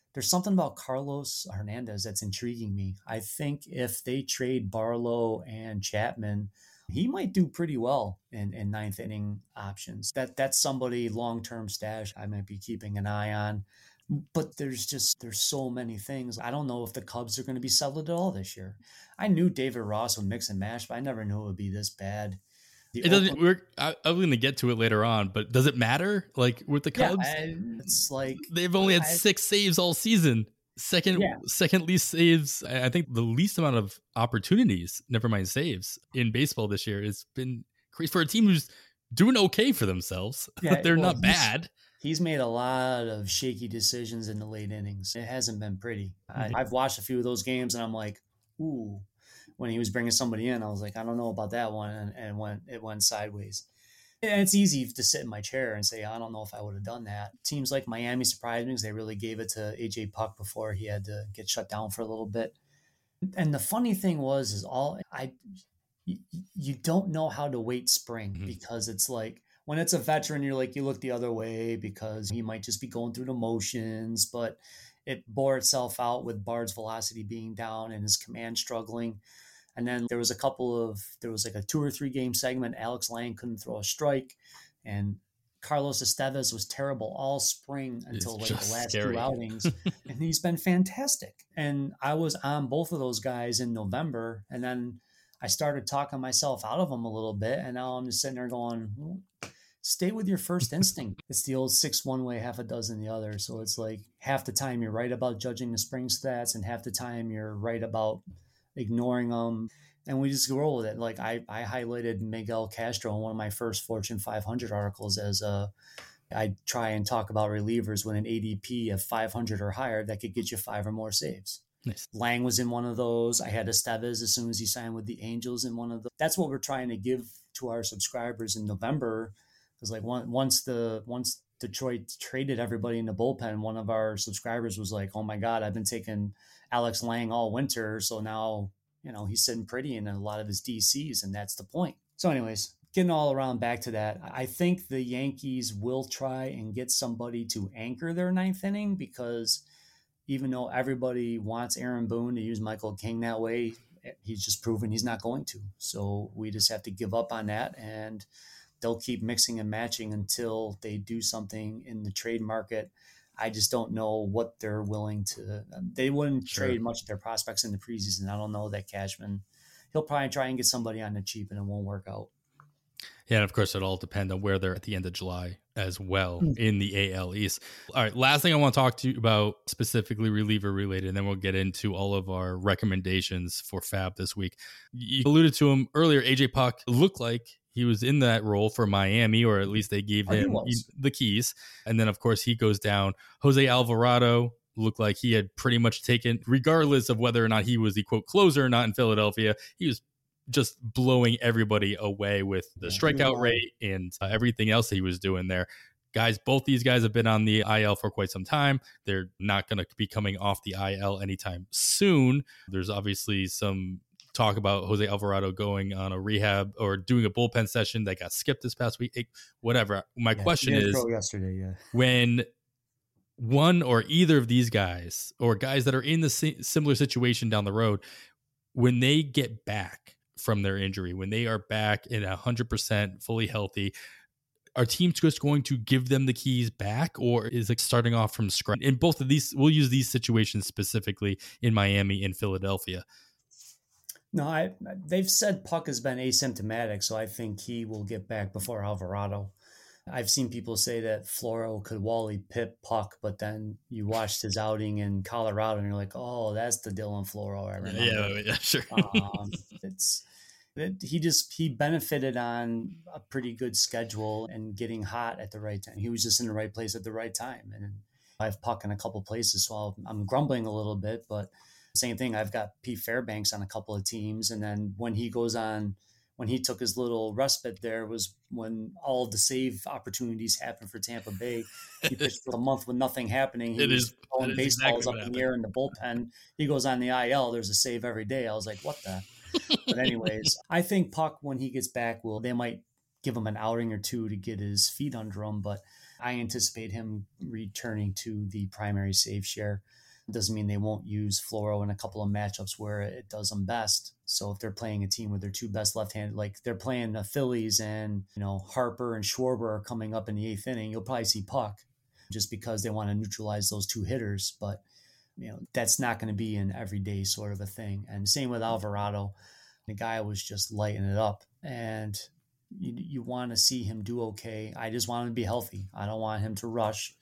there's something about Carlos Hernandez that's intriguing me. I think if they trade Barlow and Chapman, he might do pretty well in ninth inning options. That's somebody long-term stash I might be keeping an eye on. But there's so many things. I don't know if the Cubs are going to be settled at all this year. I knew David Ross would mix and match, but I never knew it would be this bad. It doesn't work. I'm going to get to it later on, but does it matter? Like with the Cubs, it's like they've only had 6 saves all season. Second least saves. I think the least amount of opportunities, never mind saves, in baseball this year has been crazy for a team who's doing okay for themselves. They're not bad. He's made a lot of shaky decisions in the late innings. It hasn't been pretty. I've watched a few of those games, and I'm like, ooh. When he was bringing somebody in, I was like, I don't know about that one, and it went sideways. And it's easy to sit in my chair and say, I don't know if I would have done that. Teams like Miami surprised me because they really gave it to AJ Puck before he had to get shut down for a little bit. And the funny thing was, you don't know how to wait spring because it's like when it's a veteran, you're like, you look the other way because he might just be going through the motions, but it bore itself out with Bard's velocity being down and his command struggling. And then there was like a 2 or 3 game segment. Alex Lang couldn't throw a strike, and Carlos Estevez was terrible all spring until like the last 2 outings. And he's been fantastic. And I was on both of those guys in November. And then I started talking myself out of them a little bit. And now I'm just sitting there going, stay with your first instinct. It's the old 6 one way, half a dozen the other. So it's like half the time you're right about judging the spring stats and half the time you're right about ignoring them. And we just roll with it. Like I highlighted Miguel Castro in one of my first Fortune 500 articles as I try and talk about relievers with an ADP of 500 or higher that could get you 5 or more saves. Nice. Lang was in one of those. I had Estevez as soon as he signed with the Angels in one of those. That's what we're trying to give to our subscribers in November. Because like once Detroit traded everybody in the bullpen, one of our subscribers was like, oh my God, I've been taking Alex Lang all winter. So now, he's sitting pretty in a lot of his DCs, and that's the point. So anyways, getting all around back to that, I think the Yankees will try and get somebody to anchor their 9th inning because even though everybody wants Aaron Boone to use Michael King that way, he's just proven he's not going to. So we just have to give up on that, and they'll keep mixing and matching until they do something in the trade market. I just don't know what they're willing to. They wouldn't trade much of their prospects in the preseason. I don't know that Cashman. He'll probably try and get somebody on the cheap, and it won't work out. Yeah, and of course, it'll all depend on where they're at the end of July as well in the AL East. All right, last thing I want to talk to you about, specifically reliever related, and then we'll get into all of our recommendations for Fab this week. You alluded to him earlier. AJ Puck looked like he was in that role for Miami, or at least they gave him the keys. And then, of course, he goes down. Jose Alvarado looked like he had pretty much taken, regardless of whether or not he was the quote closer or not in Philadelphia, he was just blowing everybody away with the strikeout rate and everything else he was doing there. Guys, both these guys have been on the IL for quite some time. They're not going to be coming off the IL anytime soon. There's obviously some talk about Jose Alvarado going on a rehab or doing a bullpen session that got skipped this past week. Whatever. My question is, when one or either of these guys or guys that are in the similar situation down the road, when they get back from their injury, when they are back in 100% fully healthy, are teams just going to give them the keys back, or is it starting off from scratch? In both of these, we'll use these situations specifically in Miami and Philadelphia. No, they've said Puck has been asymptomatic, so I think he will get back before Alvarado. I've seen people say that Floro could Wally Pipp Puck, but then you watched his outing in Colorado and you're like, oh, that's the Dylan Floro I remember. Yeah, sure. He benefited on a pretty good schedule and getting hot at the right time. He was just in the right place at the right time. And I have Puck in a couple places, so I'm grumbling a little bit, but same thing. I've got Pete Fairbanks on a couple of teams. And then when he took his little respite there was when all of the save opportunities happened for Tampa Bay. He pitched for a month with nothing happening. He was throwing baseballs up in the air in the bullpen. He goes on the IL. There's a save every day. I was like, what the? But anyways, I think Puck, when he gets back, they might give him an outing or two to get his feet under him. But I anticipate him returning to the primary save share. It doesn't mean they won't use Floro in a couple of matchups where it does them best. So if they're playing a team with their two best left-handed, like they're playing the Phillies and, Harper and Schwarber are coming up in the 8th inning, you'll probably see Puck just because they want to neutralize those two hitters. But, that's not going to be an everyday sort of a thing. And same with Alvarado. The guy was just lighting it up. And you want to see him do okay. I just want him to be healthy. I don't want him to rush.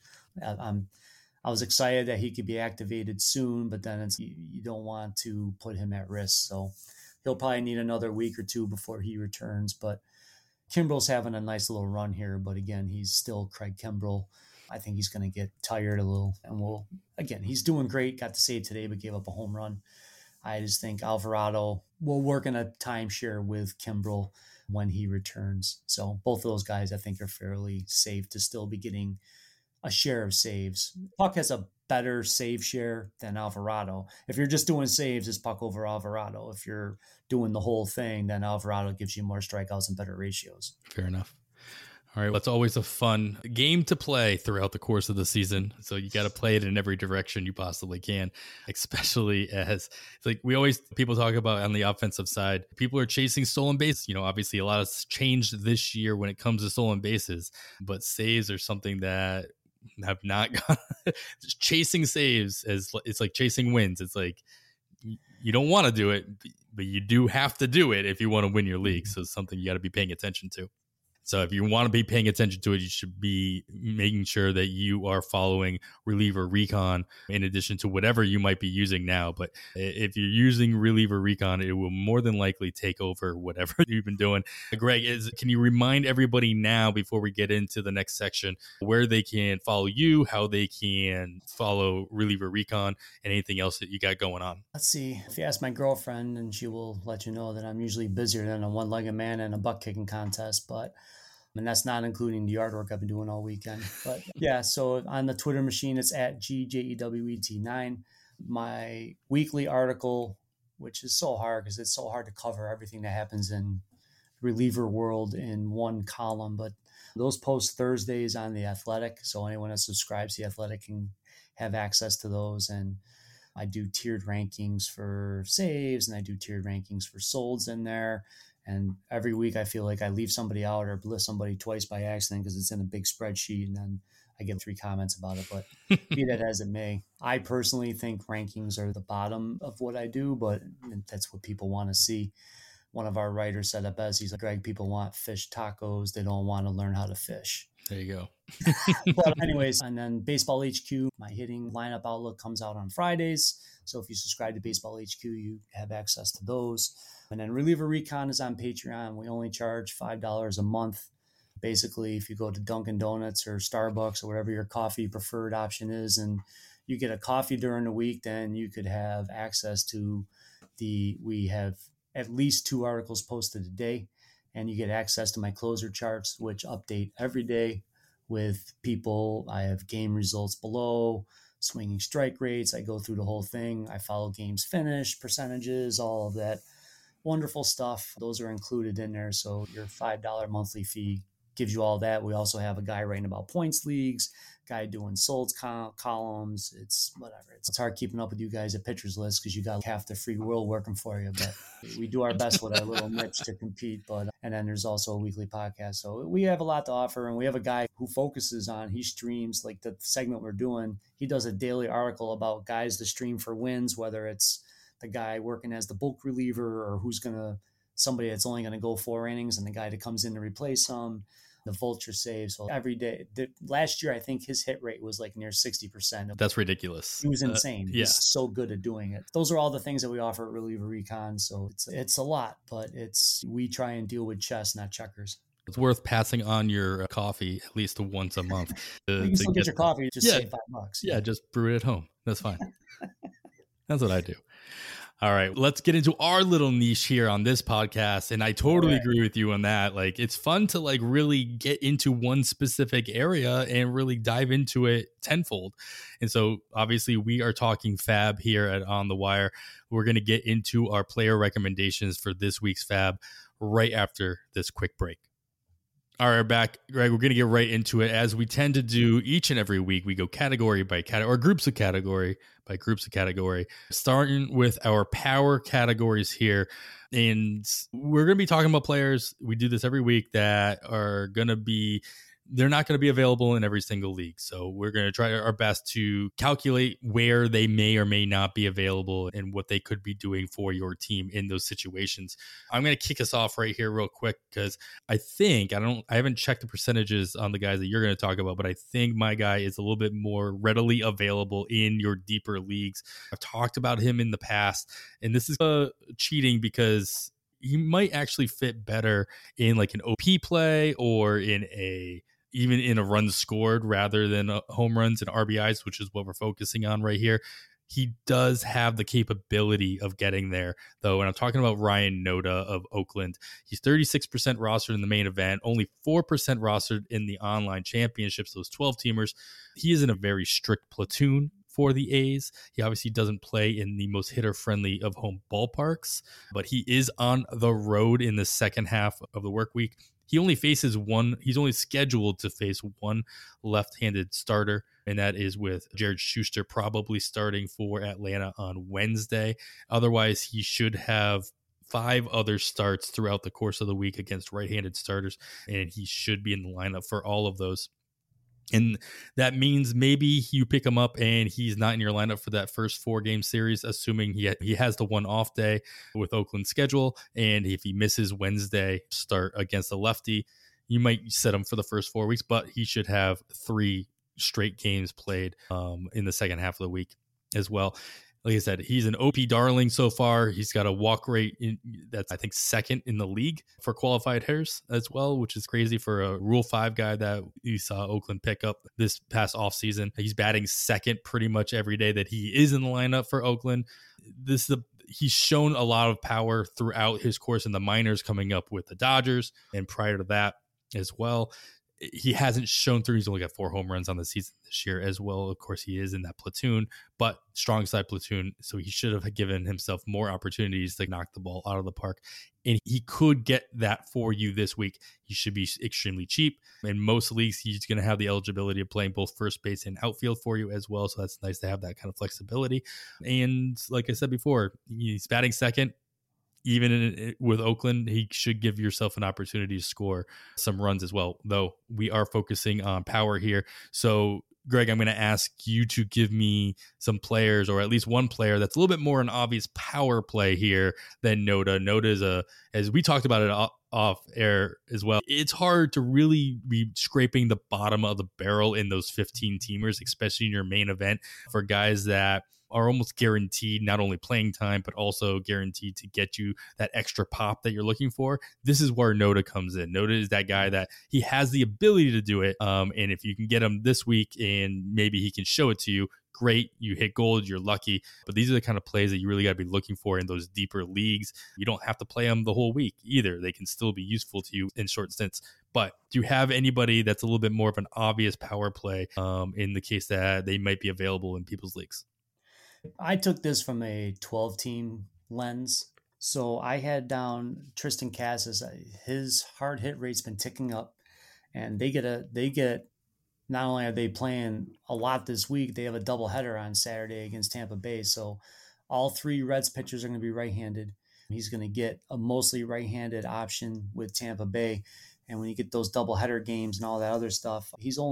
I was excited that he could be activated soon, but then you don't want to put him at risk. So he'll probably need another week or two before he returns. But Kimbrel's having a nice little run here. But again, he's still Craig Kimbrel. I think he's going to get tired a little. And he's doing great. Got to save today, but gave up a home run. I just think Alvarado will work in a timeshare with Kimbrel when he returns. So both of those guys, I think, are fairly safe to still be getting a share of saves. Puck has a better save share than Alvarado. If you're just doing saves, it's Puck over Alvarado. If you're doing the whole thing, then Alvarado gives you more strikeouts and better ratios. Fair enough. All right, well, it's always a fun game to play throughout the course of the season. So you got to play it in every direction you possibly can, especially as it's like people talk about on the offensive side, people are chasing stolen bases. Obviously a lot has changed this year when it comes to stolen bases, but saves are something that have not gone. Chasing saves it's like chasing wins. It's like you don't want to do it, but you do have to do it if you want to win your league. So it's something you got to be paying attention to. So if you want to be paying attention to it, you should be making sure that you are following Reliever Recon in addition to whatever you might be using now. But if you're using Reliever Recon, it will more than likely take over whatever you've been doing. Greg, can you remind everybody now before we get into the next section where they can follow you, how they can follow Reliever Recon, and anything else that you got going on? Let's see. If you ask my girlfriend, and she will let you know that I'm usually busier than a one-legged man in a butt kicking contest, and that's not including the artwork I've been doing all weekend. But yeah, so on the Twitter machine, it's at GJEWET9. My weekly article, which is so hard because it's so hard to cover everything that happens in reliever world in one column. But those post Thursdays on The Athletic. So anyone that subscribes to The Athletic can have access to those. And I do tiered rankings for saves, and I do tiered rankings for solds in there. And every week I feel like I leave somebody out or list somebody twice by accident because it's in a big spreadsheet, and then I get 3 comments about it. But be that as it may, I personally think rankings are the bottom of what I do, but that's what people want to see. One of our writers said it best. He's like, Greg, people want fish tacos. They don't want to learn how to fish. There you go. But anyways, and then Baseball HQ, my hitting lineup outlook comes out on Fridays. So if you subscribe to Baseball HQ, you have access to those. And then Reliever Recon is on Patreon. We only charge $5 a month. Basically, if you go to Dunkin' Donuts or Starbucks or whatever your coffee preferred option is, and you get a coffee during the week, then you could have access to we have at least 2 articles posted a day, and you get access to my closer charts, which update every day with people. I have game results below, swinging strike rates. I go through the whole thing. I follow games finished, percentages, all of that wonderful stuff. Those are included in there. So your $5 monthly fee gives you all that. We also have a guy writing about points leagues, guy doing solds columns. It's whatever. It's hard keeping up with you guys at Pitchers List because you got half the free world working for you. But we do our best with our little niche to compete. And then there's also a weekly podcast. So we have a lot to offer. And we have a guy who focuses on, he streams like the segment we're doing. He does a daily article about guys to stream for wins, whether it's the guy working as the bulk reliever or somebody that's only going to go 4 innings and the guy that comes in to replace him, the vulture save. So every day, last year, I think his hit rate was like near 60%. That's ridiculous. He was insane. Yeah. He's so good at doing it. Those are all the things that we offer at Reliever Recon. So it's a lot, but we try and deal with chess, not checkers. It's worth passing on your coffee at least once a month. You can still get your coffee, just save $5. Yeah, just brew it at home. That's fine. That's what I do. All right, let's get into our little niche here on this podcast. And I totally agree with you on that. Like, it's fun to like really get into one specific area and really dive into it tenfold. And so obviously we are talking Fab here at On the Wire. We're going to get into our player recommendations for this week's Fab right after this quick break. All right, back, Greg. We're going to get right into it as we tend to do each and every week. We go category by category, or groups of category by groups of category, starting with our power categories here. And we're going to be talking about players. We do this every week that are going to be, they're not going to be available in every single league. So we're going to try our best to calculate where they may or may not be available and what they could be doing for your team in those situations. I'm going to kick us off right here real quick because I haven't checked the percentages on the guys that you're going to talk about, but I think my guy is a little bit more readily available in your deeper leagues. I've talked about him in the past, and this is cheating because he might actually fit better in like an OP play or even in a run scored rather than home runs and RBIs, which is what we're focusing on right here. He does have the capability of getting there, though. And I'm talking about Ryan Noda of Oakland. He's 36% rostered in the main event, only 4% rostered in the online championships, those 12 teamers. He is in a very strict platoon for the A's. He obviously doesn't play in the most hitter-friendly of home ballparks, but he is on the road in the second half of the work week. He's only scheduled to face one left-handed starter, and that is with Jared Schuster probably starting for Atlanta on Wednesday. Otherwise, he should have 5 other starts throughout the course of the week against right-handed starters, and he should be in the lineup for all of those. And that means maybe you pick him up and he's not in your lineup for that first 4-game series, assuming he has the one off day with Oakland's schedule. And if he misses Wednesday start against a lefty, you might set him for the first 4 weeks, but he should have 3 straight games played in the second half of the week as well. Like I said, he's an OP darling so far. He's got a walk rate that's, I think, second in the league for qualified hitters as well, which is crazy for a Rule 5 guy that you saw Oakland pick up this past offseason. He's batting second pretty much every day that he is in the lineup for Oakland. He's shown a lot of power throughout his course in the minors, coming up with the Dodgers and prior to that as well. He hasn't shown through. He's only got 4 home runs on the season this year as well. Of course, he is in that platoon, but strong side platoon. So he should have given himself more opportunities to knock the ball out of the park. And he could get that for you this week. He should be extremely cheap. In most leagues, he's going to have the eligibility of playing both first base and outfield for you as well. So that's nice to have that kind of flexibility. And like I said before, he's batting second. Even with Oakland, he should give yourself an opportunity to score some runs as well, though we are focusing on power here. So, Greg, I'm going to ask you to give me some players, or at least one player that's a little bit more an obvious power play here than Noda. Noda is as we talked about it off air as well, it's hard to really be scraping the bottom of the barrel in those 15 teamers, especially in your main event, for guys that are almost guaranteed not only playing time, but also guaranteed to get you that extra pop that you're looking for. This is where Noda comes in. Noda is that guy that he has the ability to do it. And if you can get him this week and maybe he can show it to you, great. You hit gold, you're lucky. But these are the kind of plays that you really got to be looking for in those deeper leagues. You don't have to play them the whole week either. They can still be useful to you in short stints. But do you have anybody that's a little bit more of an obvious power play in the case that they might be available in people's leagues? I took this from a 12-team lens. So I had down Triston Casas. His hard hit rate's been ticking up, and they get not only are they playing a lot this week, they have a doubleheader on Saturday against Tampa Bay. So all 3 Reds pitchers are going to be right-handed. He's going to get a mostly right-handed option with Tampa Bay. And when you get those doubleheader games and all that other stuff,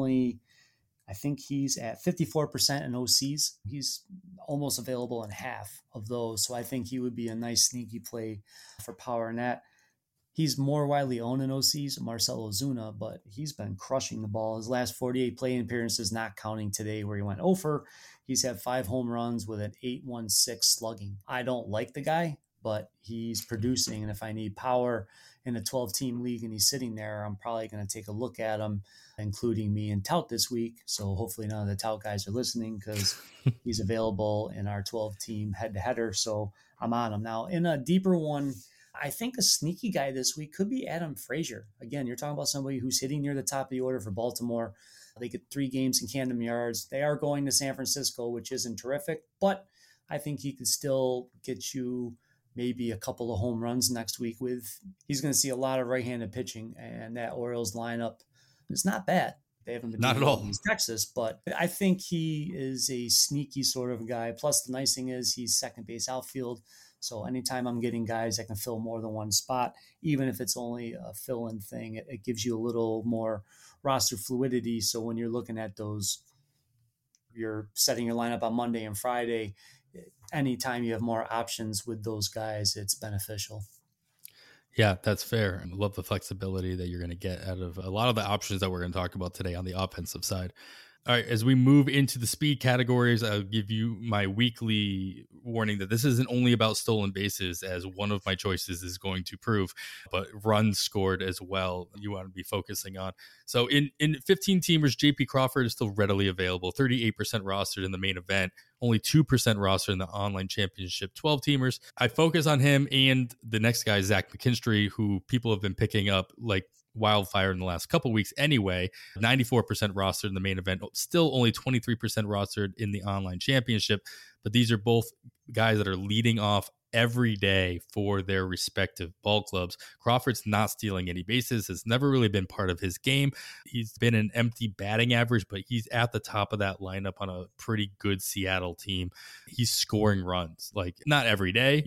I think he's at 54% in OCs. He's almost available in half of those. So I think he would be a nice sneaky play for power net. He's more widely owned in OCs, Marcell Ozuna, but he's been crushing the ball. His last 48 play appearances, not counting today where he went 0 for, he's had 5 home runs with an 8.16 slugging. I don't like the guy, but he's producing. And if I need power in a 12-team league and he's sitting there, I'm probably going to take a look at him, including me and Tout this week. So hopefully none of the Tout guys are listening because he's available in our 12-team head-to-header. So I'm on him. Now, in a deeper one, I think a sneaky guy this week could be Adam Frazier. Again, you're talking about somebody who's hitting near the top of the order for Baltimore. They get 3 games in Camden Yards. They are going to San Francisco, which isn't terrific, but I think he could still get you maybe a couple of home runs next week. He's going to see a lot of right-handed pitching, and that Orioles lineup is not bad. They haven't been Not doing at well all. against Texas, but I think he is a sneaky sort of guy. Plus, the nice thing is he's second base outfield. So anytime I'm getting guys that can fill more than one spot, even if it's only a fill-in thing, it gives you a little more roster fluidity. So when you're looking at those, you're setting your lineup on Monday and Friday, anytime you have more options with those guys, it's beneficial. Yeah, that's fair. I love the flexibility that you're going to get out of a lot of the options that we're going to talk about today on the offensive side. All right, as we move into the speed categories, I'll give you my weekly warning that this isn't only about stolen bases, as one of my choices is going to prove, but runs scored as well you want to be focusing on. So in 15 teamers, JP Crawford is still readily available, 38% rostered in the main event, only 2% rostered in the online championship 12 teamers. I focus on him and the next guy, Zach McKinstry, who people have been picking up like wildfire in the last couple weeks anyway. 94% rostered in the main event, still only 23% rostered in the online championship. But these are both guys that are leading off every day for their respective ball clubs. Crawford's not stealing any bases, has never really been part of his game. He's been an empty batting average, but he's at the top of that lineup on a pretty good Seattle team. He's scoring runs, like not every day,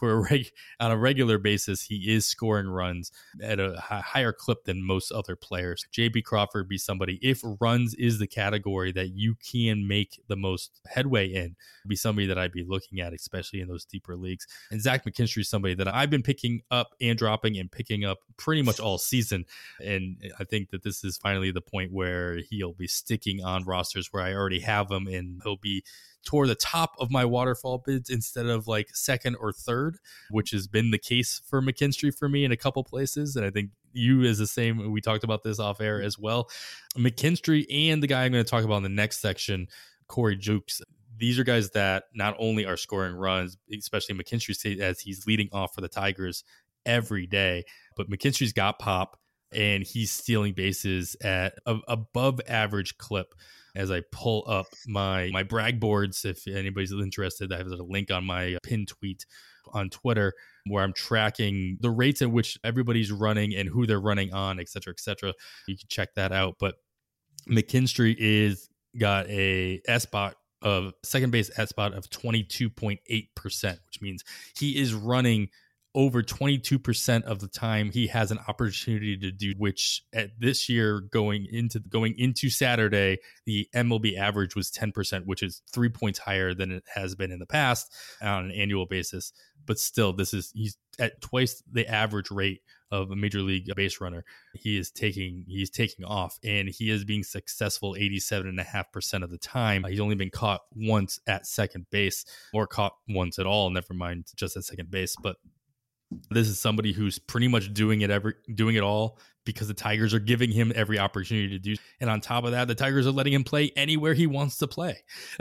on a regular basis, he is scoring runs at a higher clip than most other players. JP Crawford be somebody, if runs is the category that you can make the most headway in, be somebody that I'd be looking at, especially in those deeper leagues. And Zach McKinstry is somebody that I've been picking up and dropping and picking up pretty much all season. And I think that this is finally the point where he'll be sticking on rosters where I already have him, and he'll be toward the top of my waterfall bids instead of like second or third, which has been the case for McKinstry for me in a couple places. And I think you is the same. We talked about this off air as well. McKinstry and the guy I'm going to talk about in the next section, Corey Jukes. These are guys that not only are scoring runs, especially McKinstry as he's leading off for the Tigers every day, but McKinstry's got pop and he's stealing bases at above average clip. As I pull up my brag boards, if anybody's interested, I have a link on my pinned tweet on Twitter where I'm tracking the rates at which everybody's running and who they're running on, et cetera, et cetera. You can check that out. But McKinstry is got a SBOT of second base SBOT of 22.8%, which means he is running over 22% of the time he has an opportunity to do, which at this year going into Saturday, the MLB average was 10%, which is 3 points higher than it has been in the past on an annual basis. But still, he's at twice the average rate of a major league base runner. He's taking off, and he is being successful 87.5% of the time. He's only been caught once at second base, or caught once at all, never mind just at second base. But this is somebody who's pretty much doing it all because the Tigers are giving him every opportunity to do. And on top of that, the Tigers are letting him play anywhere he wants to play.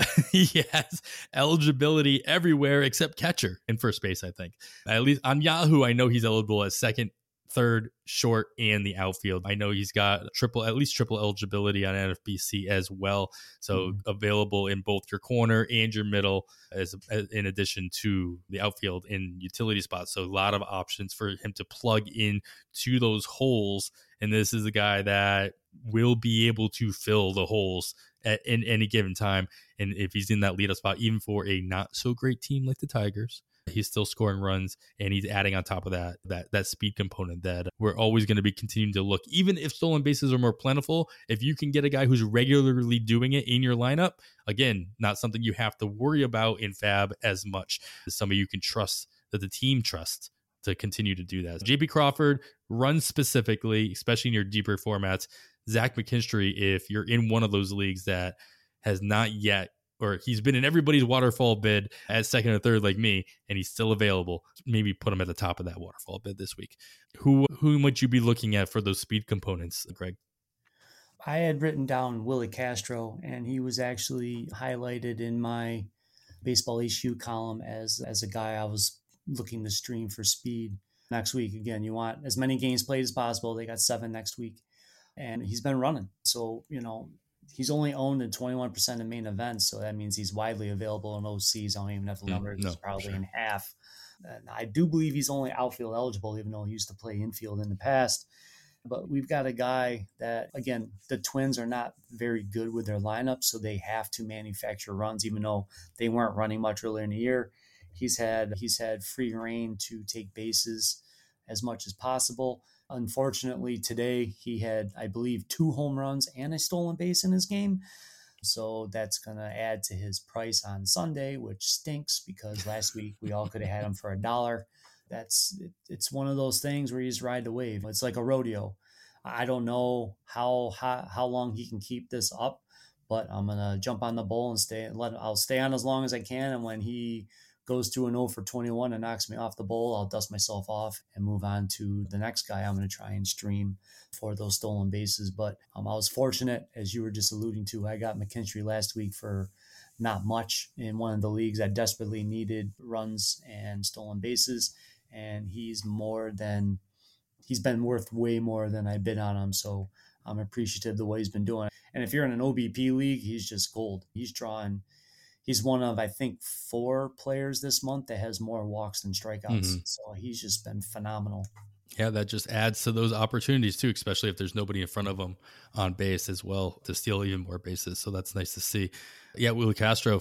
He has eligibility everywhere except catcher and first base, I think. At least on Yahoo, I know he's eligible as second, third, short, and the outfield. I know he's got at least triple eligibility on NFBC as well. So available in both your corner and your middle, in addition to the outfield and utility spots. So a lot of options for him to plug in to those holes. And this is the guy that will be able to fill the holes in any given time. And if he's in that leadoff spot, even for a not so great team like the Tigers, he's still scoring runs, and he's adding on top of that speed component that we're always going to be continuing to look. Even if stolen bases are more plentiful, if you can get a guy who's regularly doing it in your lineup, again, not something you have to worry about in FAB as much as somebody you can trust, that the team trusts to continue to do that. JP Crawford runs specifically, especially in your deeper formats. Zach McKinstry, if you're in one of those leagues that has not yet, or he's been in everybody's waterfall bid as second or third like me, and he's still available, maybe put him at the top of that waterfall bid this week. Who might you be looking at for those speed components, Greg? I had written down Willie Castro, and he was actually highlighted in my Baseball HQ column as a guy I was looking to stream for speed next week. Again, you want as many games played as possible. They got 7 next week, and he's been running. So, he's only owned in 21% of main events, so that means he's widely available in OCs. I don't even have the numbers. It's probably in half. And I do believe he's only outfield eligible, even though he used to play infield in the past. But we've got a guy that, again, the Twins are not very good with their lineup, so they have to manufacture runs, even though they weren't running much earlier in the year. He's had free reign to take bases as much as possible. Unfortunately, today he had, I believe, 2 home runs and a stolen base in his game. So that's going to add to his price on Sunday, which stinks because last week we all could have had him for $1. It's one of those things where you just ride the wave. It's like a rodeo. I don't know how long he can keep this up, but I'm gonna jump on the bull and I'll stay on as long as I can. And when he goes to an 0 for 21 and knocks me off the bowl, I'll dust myself off and move on to the next guy I'm going to try and stream for those stolen bases. But I was fortunate, as you were just alluding to, I got McKinstry last week for not much in one of the leagues that desperately needed runs and stolen bases. And he's been worth way more than I bid on him. So I'm appreciative of the way he's been doing. And if you're in an OBP league, he's just gold. He's one of, I think, 4 players this month that has more walks than strikeouts. Mm-hmm. So he's just been phenomenal. Yeah, that just adds to those opportunities too, especially if there's nobody in front of him on base as well to steal even more bases. So that's nice to see. Yeah, Willi Castro,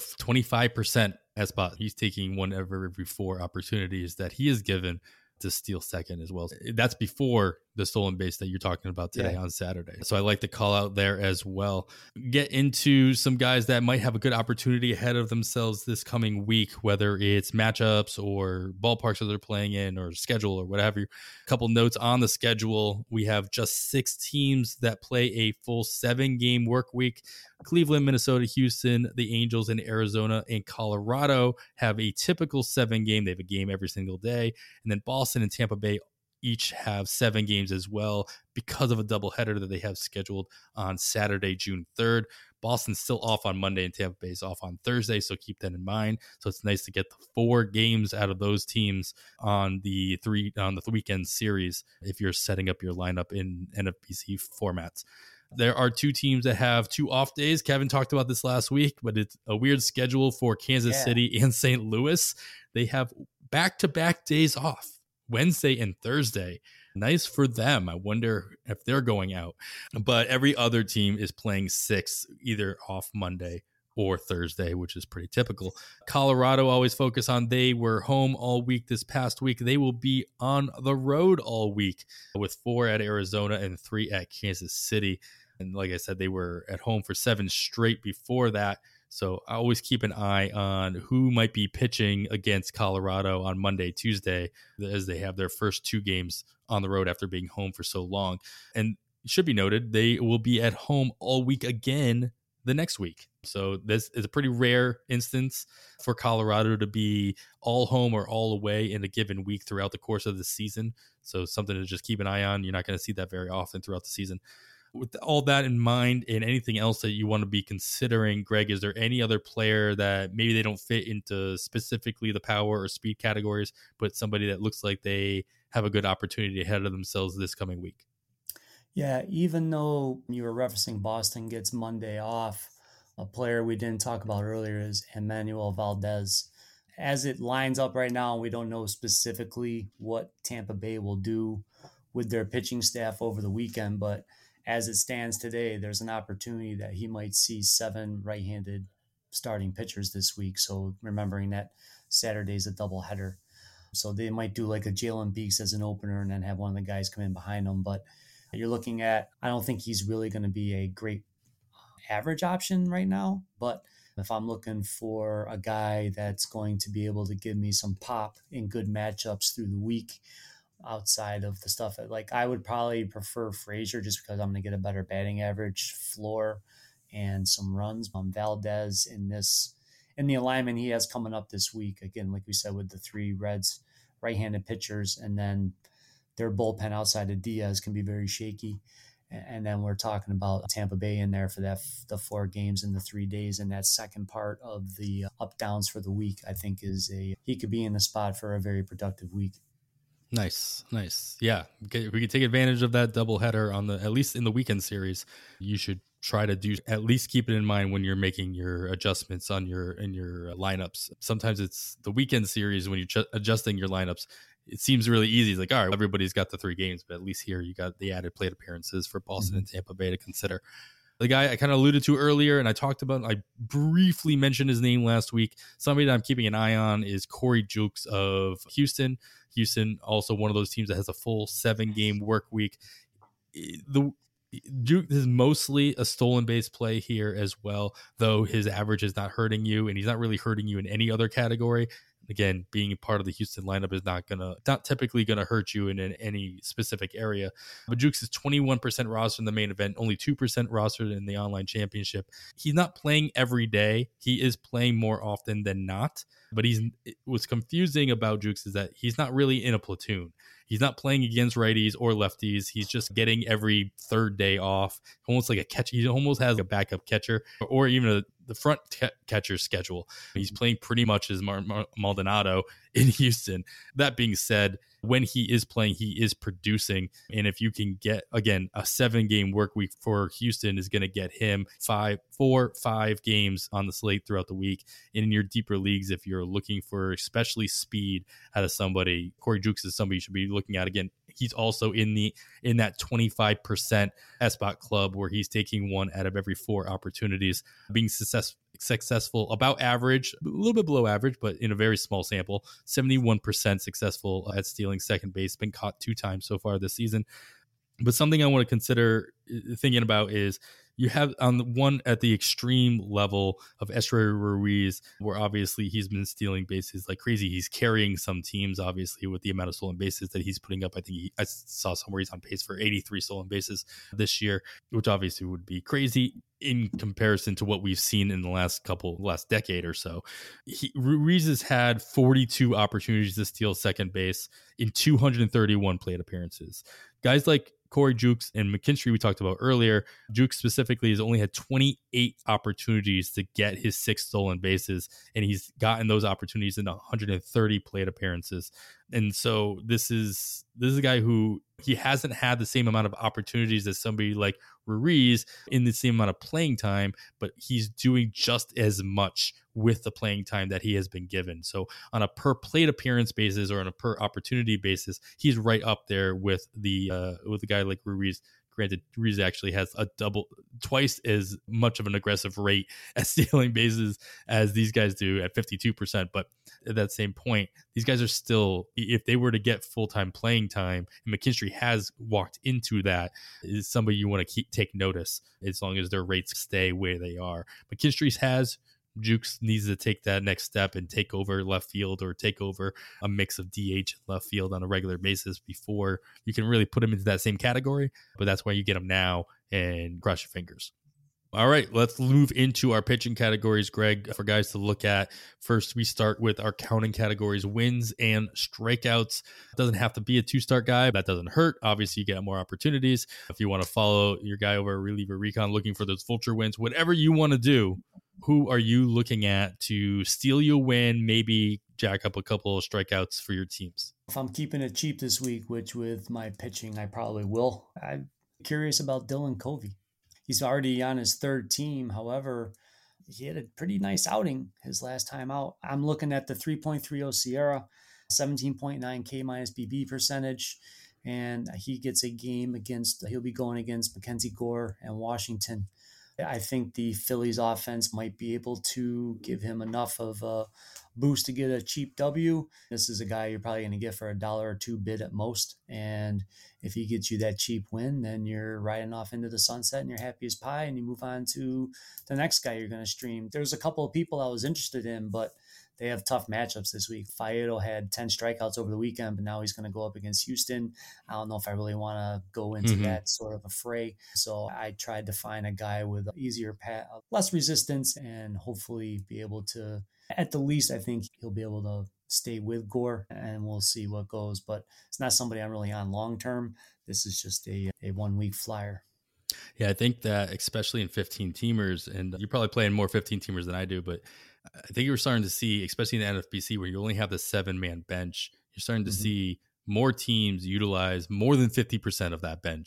25% at spot. He's taking one every 4 opportunities that he is given to steal second as well. That's before the stolen base that you're talking about today on Saturday. So I like the call out there as well. Get into some guys that might have a good opportunity ahead of themselves this coming week, whether it's matchups or ballparks that they're playing in or schedule or whatever. A couple notes on the schedule. We have just 6 teams that play a full 7-game work week. Cleveland, Minnesota, Houston, the Angels, and Arizona and Colorado have a typical 7-game. They have a game every single day. And then Boston and Tampa Bay each have 7 games as well because of a doubleheader that they have scheduled on Saturday, June 3rd. Boston's still off on Monday and Tampa Bay's off on Thursday, so keep that in mind. So it's nice to get the 4 games out of those teams on the weekend series if you're setting up your lineup in NFBC formats. There are 2 teams that have 2 off days. Kevin talked about this last week, but it's a weird schedule for Kansas City and St. Louis. They have back-to-back days off, Wednesday and Thursday. Nice for them. I wonder if they're going out. But every other team is playing 6, either off Monday or Thursday, which is pretty typical. Colorado always focus on they were home all week this past week. They will be on the road all week with 4 at Arizona and 3 at Kansas City. And like I said, they were at home for 7 straight before that. So I always keep an eye on who might be pitching against Colorado on Monday, Tuesday, as they have their first 2 games on the road after being home for so long. And it should be noted, they will be at home all week again the next week. So this is a pretty rare instance for Colorado to be all home or all away in a given week throughout the course of the season. So something to just keep an eye on. You're not going to see that very often throughout the season. With all that in mind and anything else that you want to be considering, Greg, is there any other player that maybe they don't fit into specifically the power or speed categories, but somebody that looks like they have a good opportunity ahead of themselves this coming week? Yeah, even though you were referencing Boston gets Monday off, a player we didn't talk about earlier is Emmanuel Valdez. As it lines up right now, we don't know specifically what Tampa Bay will do with their pitching staff over the weekend, but as it stands today, there's an opportunity that he might see 7 right-handed starting pitchers this week. So remembering that Saturday's a doubleheader. So they might do like a Jalen Beeks as an opener and then have one of the guys come in behind him. But you're looking at, I don't think he's really going to be a great average option right now. But if I'm looking for a guy that's going to be able to give me some pop in good matchups through the week, outside of the stuff like I would probably prefer Frazier just because I'm going to get a better batting average, floor, and some runs. Valdez in the alignment he has coming up this week, again, like we said, with the 3 Reds right-handed pitchers, and then their bullpen outside of Diaz can be very shaky. And then we're talking about Tampa Bay in there for the 4 games in the 3 days. And that second part of the up downs for the week, I think he could be in the spot for a very productive week. Nice. Yeah. If we can take advantage of that doubleheader at least in the weekend series, you should try to do, at least keep it in mind when you're making your adjustments on your lineups. Sometimes it's the weekend series when you're adjusting your lineups. It seems really easy. It's like, all right, everybody's got the 3 games, but at least here you got the added plate appearances for Boston and Tampa Bay to consider. The guy I kind of alluded to earlier, and I briefly mentioned his name last week. Somebody that I'm keeping an eye on is Corey Jukes of Houston. Houston, also one of those teams that has a full 7-game work week. Duke is mostly a stolen base play here as well, though his average is not hurting you, and he's not really hurting you in any other category. Again, being part of the Houston lineup is not typically gonna hurt you in any specific area. But Jukes is 21% rostered in the main event, only 2% rostered in the online championship. He's not playing every day. He is playing more often than not. But what's confusing about Jukes is that he's not really in a platoon. He's not playing against righties or lefties. He's just getting every third day off, almost like a catcher. He almost has a backup catcher or even the front catcher schedule. He's playing pretty much as Maldonado in Houston. That being said, when he is playing, he is producing. And if you can get, again, a 7-game work week for Houston is going to get him 5 games on the slate throughout the week. And in your deeper leagues, if you're looking for especially speed out of somebody, Corey Jukes is somebody you should be looking at. Again, he's also in that 25% SBOT club where he's taking 1 out of every 4 opportunities, being successful, about average, a little bit below average, but in a very small sample, 71% successful at stealing second base, been caught 2 times so far this season. But something I want to consider thinking about is you have on the one at the extreme level of Esteury Ruiz, where obviously he's been stealing bases like crazy. He's carrying some teams, obviously, with the amount of stolen bases that he's putting up. I think I saw somewhere he's on pace for 83 stolen bases this year, which obviously would be crazy in comparison to what we've seen in the last decade or so. Ruiz has had 42 opportunities to steal second base in 231 plate appearances. Guys like Corey Jukes and McKinstry we talked about earlier. Jukes specifically has only had 28 opportunities to get his 6 stolen bases, and he's gotten those opportunities in 130 plate appearances. And so this is a guy who he hasn't had the same amount of opportunities as somebody like Ruiz in the same amount of playing time, but he's doing just as much with the playing time that he has been given. So on a per plate appearance basis or on a per opportunity basis, he's right up there with a guy like Ruiz. Granted, Ruiz actually has twice as much of an aggressive rate at stealing bases as these guys do at 52%. But at that same point, these guys are still, if they were to get full-time playing time, and McKinstry has walked into that, is somebody you want to take notice as long as their rates stay where they are. McKinstry's has. Jukes needs to take that next step and take over left field or take over a mix of DH and left field on a regular basis before you can really put him into that same category. But that's why you get him now and cross your fingers. All right, let's move into our pitching categories, Greg, for guys to look at. First, we start with our counting categories, wins and strikeouts. It doesn't have to be a 2-start guy. That doesn't hurt. Obviously, you get more opportunities. If you want to follow your guy over at Reliever Recon looking for those vulture wins, whatever you want to do, who are you looking at to steal you a win, maybe jack up a couple of strikeouts for your teams? If I'm keeping it cheap this week, which with my pitching, I probably will, I'm curious about Dylan Covey. He's already on his 3rd team. However, he had a pretty nice outing his last time out. I'm looking at the 3.30 Sierra, 17.9 K minus BB percentage, and he gets a game he'll be going against Mackenzie Gore and Washington. I think the Phillies offense might be able to give him enough of a boost to get a cheap W. This is a guy you're probably going to get for $1 or $2 bid at most. And if he gets you that cheap win, then you're riding off into the sunset and you're happy as pie and you move on to the next guy you're going to stream. There's a couple of people I was interested in, but they have tough matchups this week. Faedo had 10 strikeouts over the weekend, but now he's going to go up against Houston. I don't know if I really want to go into that sort of a fray. So I tried to find a guy with easier path, less resistance, and hopefully be able to, at the least, I think he'll be able to stay with Gore, and we'll see what goes. But it's not somebody I'm really on long term. This is just a 1-week flyer. Yeah, I think that especially in 15-teamers, and you're probably playing more 15-teamers than I do, but I think you're starting to see, especially in the NFBC, where you only have the 7-man bench, you're starting to see more teams utilize more than 50% of that bench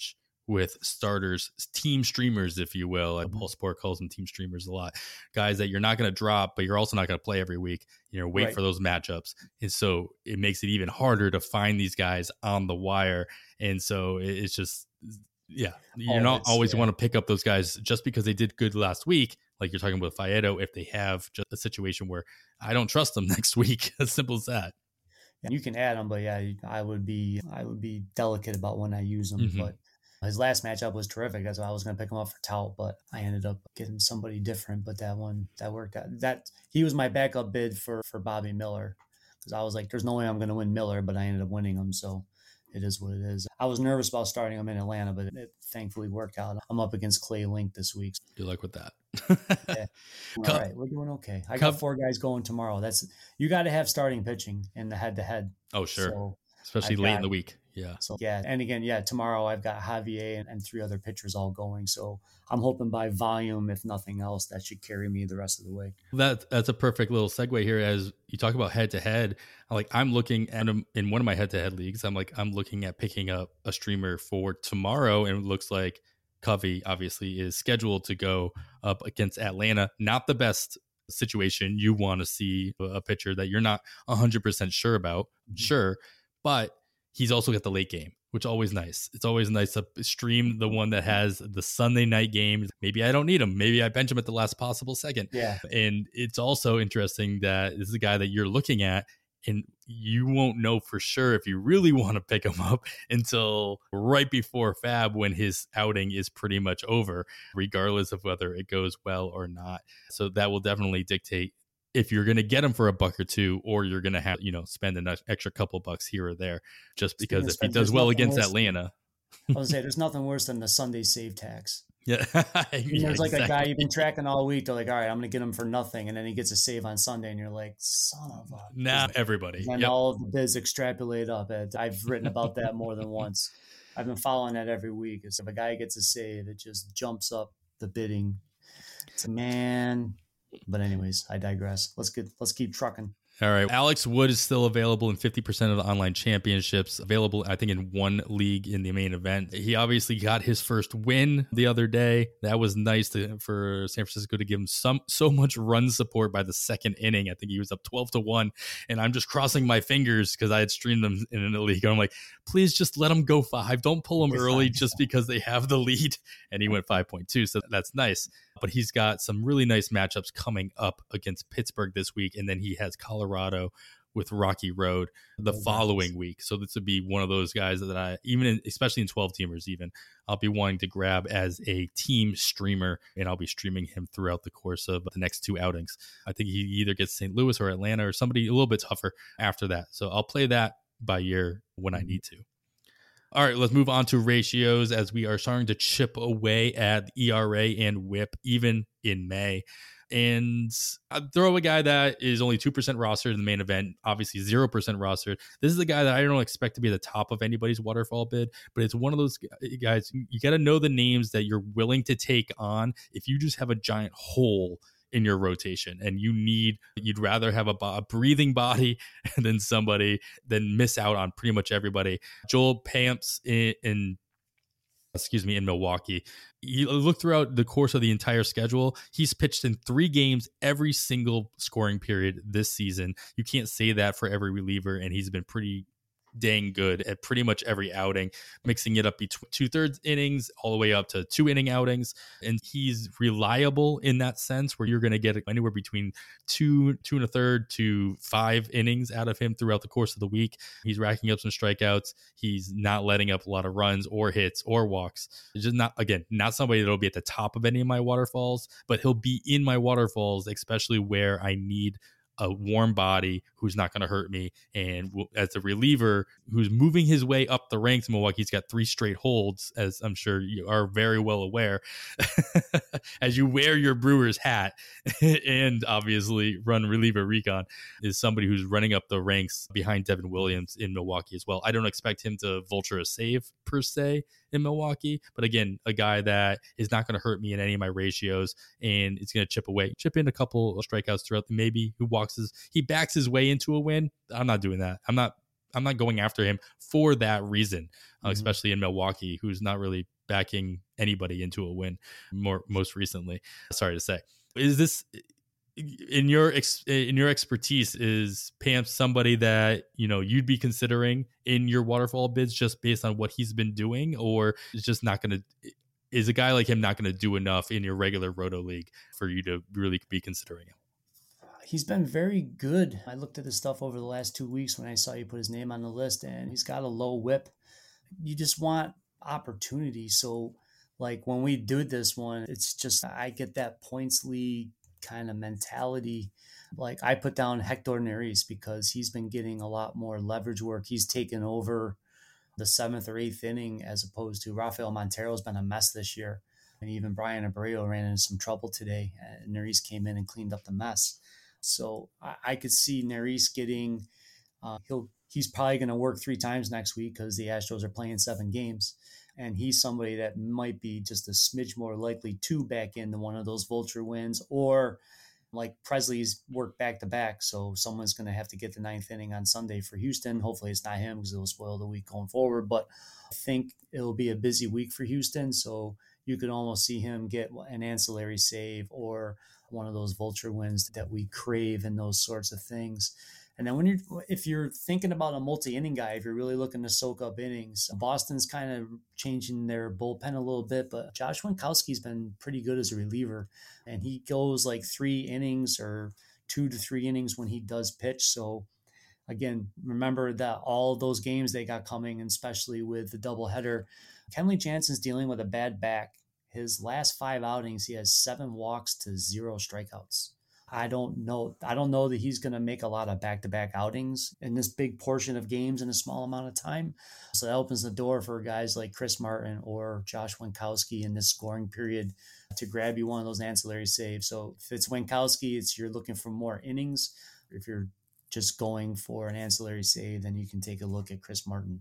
with starters, team streamers, if you will. Like Mhm. Paul Sport calls them team streamers a lot. Guys that you're not going to drop, but you're also not going to play every week. Wait Right. for those matchups. And so it makes it even harder to find these guys on the wire. And so it's just, yeah, you're not always want to pick up those guys just because they did good last week. Like you're talking about Faedo, if they have just a situation where I don't trust them next week, as simple as that. And you can add them, but yeah, I would be delicate about when I use them. But his last matchup was terrific. That's why I was going to pick him up for Tout, but I ended up getting somebody different. But that worked out. That he was my backup bid for Bobby Miller, because I was like, there's no way I'm going to win Miller, but I ended up winning him. So it is what it is. I was nervous about starting him in Atlanta, but it thankfully worked out. I'm up against Clay Link this week. Good luck with that. Yeah. All right, we're doing okay. I got 4 guys going tomorrow. You got to have starting pitching in the head-to-head. Oh, sure. So especially late in the week. Yeah. So yeah, and again, tomorrow I've got Javier and 3 other pitchers all going. So I'm hoping by volume, if nothing else, that should carry me the rest of the way. That's a perfect little segue here. As you talk about head to head, I'm looking at him in one of my head to head leagues. I'm looking at picking up a streamer for tomorrow, and it looks like Covey obviously is scheduled to go up against Atlanta. Not the best situation. You want to see a pitcher that you're not 100% sure about, sure, but he's also got the late game, which is always nice. It's always nice to stream the one that has the Sunday night game. Maybe I don't need him. Maybe I bench him at the last possible second. Yeah. And it's also interesting that this is a guy that you're looking at, and you won't know for sure if you really want to pick him up until right before Fab, when his outing is pretty much over, regardless of whether it goes well or not. So that will definitely dictate if you're going to get him for $1 or $2, or you're going to have, spend an extra couple bucks here or there, just because if he does well against Atlanta. I was say there's nothing worse than the Sunday save tax. Yeah. There's like a guy you've been tracking all week. They're like, all right, I'm going to get him for nothing. And then he gets a save on Sunday, and you're like, son of a. Nah, everybody. And all of the bids extrapolate up. I've written about that more than once. I've been following that every week. If a guy gets a save, it just jumps up the bidding. It's man. But anyways, I digress. Let's keep trucking. All right. Alex Wood is still available in 50% of the online championships, available, I think, in one league in the main event. He obviously got his first win the other day. That was nice for San Francisco to give him so much run support by the second inning. I think he was up 12-1, and I'm just crossing my fingers because I had streamed them in a league. I'm like, please just let him go 5. Don't pull him early just because they have the lead. And he went 5.2, so that's nice. But he's got some really nice matchups coming up against Pittsburgh this week, and then he has Colorado with Rocky Road the following week. So this would be one of those guys that I, especially in 12-teamers even, I'll be wanting to grab as a team streamer, and I'll be streaming him throughout the course of the next 2 outings. I think he either gets St. Louis or Atlanta or somebody a little bit tougher after that. So I'll play that by ear when I need to. All right, let's move on to ratios, as we are starting to chip away at ERA and WHIP even in May. And I'd throw a guy that is only 2% rostered in the main event, obviously 0% rostered. This is a guy that I don't expect to be the top of anybody's waterfall bid, but it's one of those guys, you got to know the names that you're willing to take on if you just have a giant hole in your rotation and you'd rather have a breathing body than miss out on pretty much everybody. Joel Payamps in Milwaukee. You look throughout the course of the entire schedule, he's pitched in 3 games every single scoring period this season. You can't say that for every reliever, and he's been pretty dang good at pretty much every outing, mixing it up between 2/3 innings all the way up to 2-inning outings. And he's reliable in that sense, where you're going to get anywhere between 2 1/3 to 5 innings out of him throughout the course of the week. He's racking up some strikeouts. He's not letting up a lot of runs or hits or walks. It's just not somebody that'll be at the top of any of my waterfalls, but he'll be in my waterfalls, especially where I need a warm body who's not going to hurt me. And as a reliever who's moving his way up the ranks, Milwaukee's got 3 straight holds, as I'm sure you are very well aware, as you wear your Brewers hat and obviously run reliever recon, is somebody who's running up the ranks behind Devin Williams in Milwaukee as well. I don't expect him to vulture a save per se in Milwaukee, but again, a guy that is not going to hurt me in any of my ratios, and it's going to chip in a couple of strikeouts throughout. Maybe he backs his way into a win. I'm not doing that. I'm not going after him for that reason, especially in Milwaukee, who's not really backing anybody into a win most recently. Sorry to say. Is this in your expertise, is Pam somebody that you'd be considering in your waterfall bids just based on what he's been doing, or is a guy like him not going to do enough in your regular roto league for you to really be considering him? He's been very good. I looked at his stuff over the last 2 weeks when I saw you put his name on the list, and he's got a low whip. You just want opportunity. So like when we do this one, it's just, I get that points league kind of mentality. Like I put down Hector Neris because he's been getting a lot more leverage work. He's taken over the 7th or 8th inning, as opposed to Rafael Montero's been a mess this year. And even Brian Abreu ran into some trouble today. And Neris came in and cleaned up the mess. So I could see Neris getting, he's probably going to work 3 times next week because the Astros are playing 7 games. And he's somebody that might be just a smidge more likely to back into one of those vulture wins, or like Presley's worked back to back. So someone's going to have to get the 9th inning on Sunday for Houston. Hopefully it's not him because it'll spoil the week going forward. But I think it'll be a busy week for Houston. So you could almost see him get an ancillary save or one of those vulture wins that we crave and those sorts of things. And then if you're thinking about a multi-inning guy, if you're really looking to soak up innings, Boston's kind of changing their bullpen a little bit, but Josh Winkowski's been pretty good as a reliever, and he goes like 3 innings or 2 to 3 innings when he does pitch. So again, remember that all of those games they got coming, and especially with the doubleheader, Kenley Jansen's dealing with a bad back. His last 5 outings, he has 7 walks to 0 strikeouts. I don't know that he's going to make a lot of back-to-back outings in this big portion of games in a small amount of time. So that opens the door for guys like Chris Martin or Josh Winkowski in this scoring period to grab you one of those ancillary saves. So if it's Winkowski, you're looking for more innings. If you're just going for an ancillary save, then you can take a look at Chris Martin.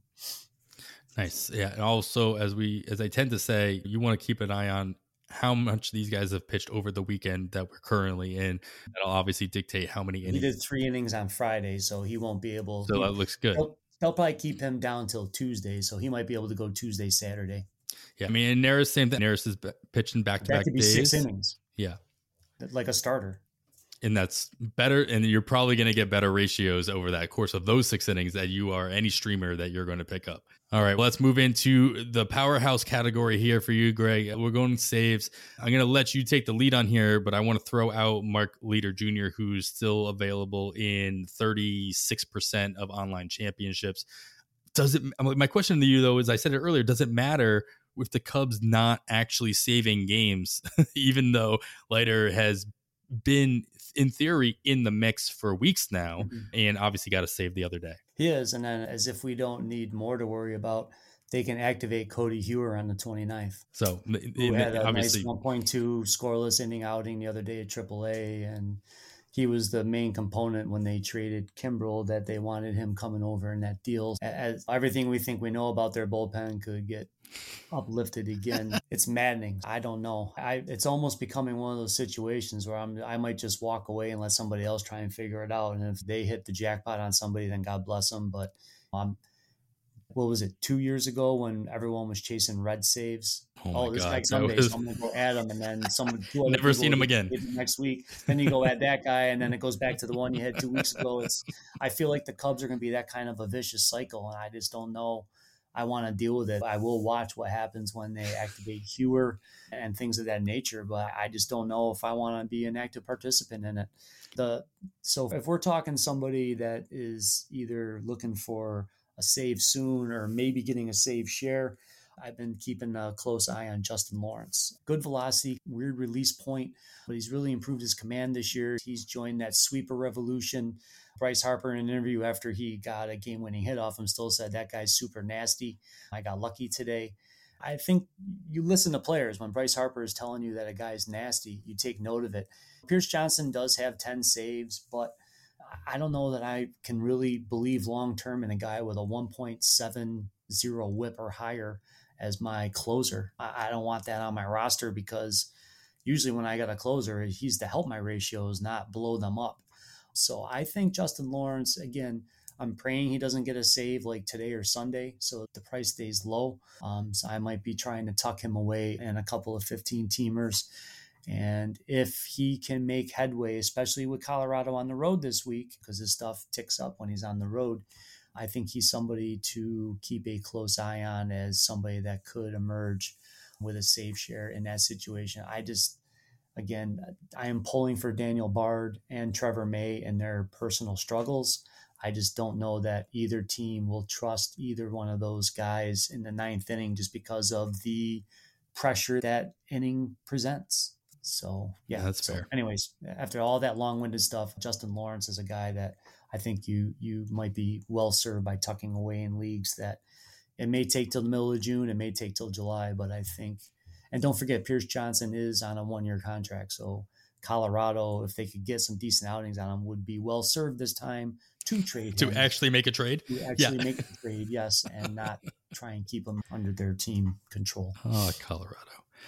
Nice. Yeah. And also, as I tend to say, you want to keep an eye on how much these guys have pitched over the weekend that we're currently in. That'll obviously dictate how many innings. He did 3 innings on Friday, so he won't be able. So that looks good. They'll probably keep him down till Tuesday, so he might be able to go Tuesday, Saturday. Yeah. I mean, and Neris, same thing. Neris is pitching back-to-back days. That could be 6 innings. Yeah. Like a starter. And that's better. And you're probably going to get better ratios over that course of those 6 innings that you are any streamer that you're going to pick up. All right, let's move into the powerhouse category here for you, Greg. We're going saves. I'm going to let you take the lead on here, but I want to throw out Mark Leader Jr., who's still available in 36% of online championships. My question to you, though, is I said it earlier, does it matter with the Cubs not actually saving games, even though Leiter has been, in theory, in the mix for weeks now, and obviously got a save the other day? He is, and then as if we don't need more to worry about, they can activate Cody Hewer on the 29th. So who had a nice 1.2 scoreless inning outing the other day at AAA, and he was the main component when they traded Kimbrel, that they wanted him coming over in that deal. As everything we think we know about their bullpen could get uplifted again. It's maddening. I don't know. It's almost becoming one of those situations where I might just walk away and let somebody else try and figure it out. And if they hit the jackpot on somebody, then God bless them. But what was it, 2 years ago when everyone was chasing red saves? This guy Sunday, so I'm going to go add him, and then someone never seen him again next week. Then you go add that guy, and then it goes back to the one you had 2 weeks ago. I feel like the Cubs are going to be that kind of a vicious cycle, and I just don't know. I want to deal with it. I will watch what happens when they activate Hewer and things of that nature, but I just don't know if I want to be an active participant in it. So if we're talking somebody that is either looking for a save soon or maybe getting a save share, I've been keeping a close eye on Justin Lawrence. Good velocity, weird release point, but he's really improved his command this year. He's joined that sweeper revolution. Bryce Harper, in an interview after he got a game-winning hit off him, still said that guy's super nasty. I got lucky today. I think you listen to players. When Bryce Harper is telling you that a guy is nasty, you take note of it. Pierce Johnson does have 10 saves, but I don't know that I can really believe long-term in a guy with a 1.70 whip or higher as my closer. I don't want that on my roster because usually when I got a closer, he's to help my ratios, not blow them up. So I think Justin Lawrence, again, I'm praying he doesn't get a save like today or Sunday, so the price stays low. So I might be trying to tuck him away in a couple of 15 teamers. And if he can make headway, especially with Colorado on the road this week, because his stuff ticks up when he's on the road, I think he's somebody to keep a close eye on as somebody that could emerge with a save share in that situation. Again, I am pulling for Daniel Bard and Trevor May in their personal struggles. I just don't know that either team will trust either one of those guys in the ninth inning just because of the pressure that inning presents. So, yeah. That's fair. Anyways, after all that long-winded stuff, Justin Lawrence is a guy that I think you might be well served by tucking away in leagues that it may take till the middle of June, it may take till July, but I think, and don't forget, Pierce Johnson is on a 1-year contract. So Colorado, if they could get some decent outings on him, would be well served this time to trade him. To actually make a trade? Make a trade, yes, and not try and keep him under their team control. Oh, Colorado.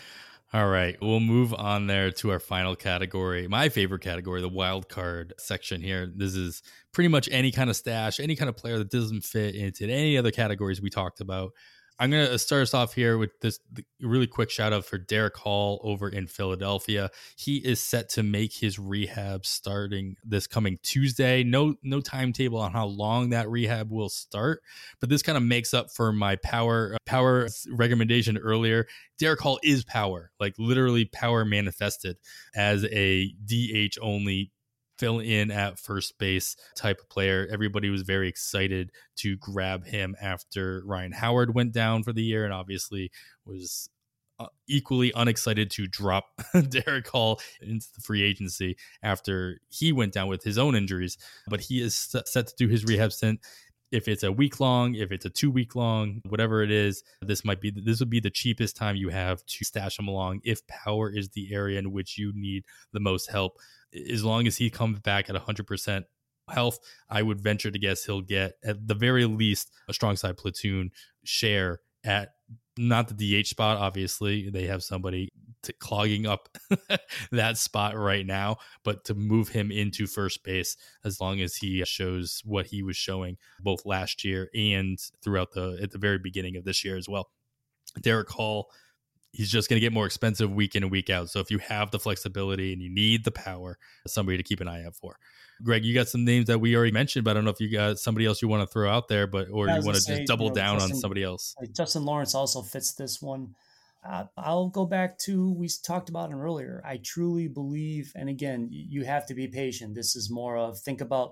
All right, we'll move on there to our final category, my favorite category, the wild card section here. This is pretty much any kind of stash, any kind of player that doesn't fit into any other categories we talked about. I'm going to start us off here with this really quick shout out for Derek Hall over in Philadelphia. He is set to make his rehab starting this coming Tuesday. No timetable on how long that rehab will start, but this kind of makes up for my power recommendation earlier. Derek Hall is power, like literally power manifested as a DH only fill in at first base type of player. Everybody was very excited to grab him after Ryan Howard went down for the year, and obviously was equally unexcited to drop Derek Hall into the free agency after he went down with his own injuries. But he is set to do his rehab stint. If it's a week long, if it's a 2 week long, whatever it is, this would be the cheapest time you have to stash him along if power is the area in which you need the most help. As long as he comes back at 100% health, I would venture to guess he'll get at the very least a strong side platoon share at not the DH spot. Obviously, they have somebody clogging up that spot right now, but to move him into first base as long as he shows what he was showing both last year and throughout at the very beginning of this year as well. Derek Hall, he's just going to get more expensive week in and week out. So if you have the flexibility and you need the power, somebody to keep an eye out for. Greg, you got some names that we already mentioned, but I don't know if you got somebody else you want to throw out there, or you want to just double down on somebody else. Justin Lawrence also fits this one. I'll go back to, we talked about him earlier. I truly believe, and again, you have to be patient. This is more of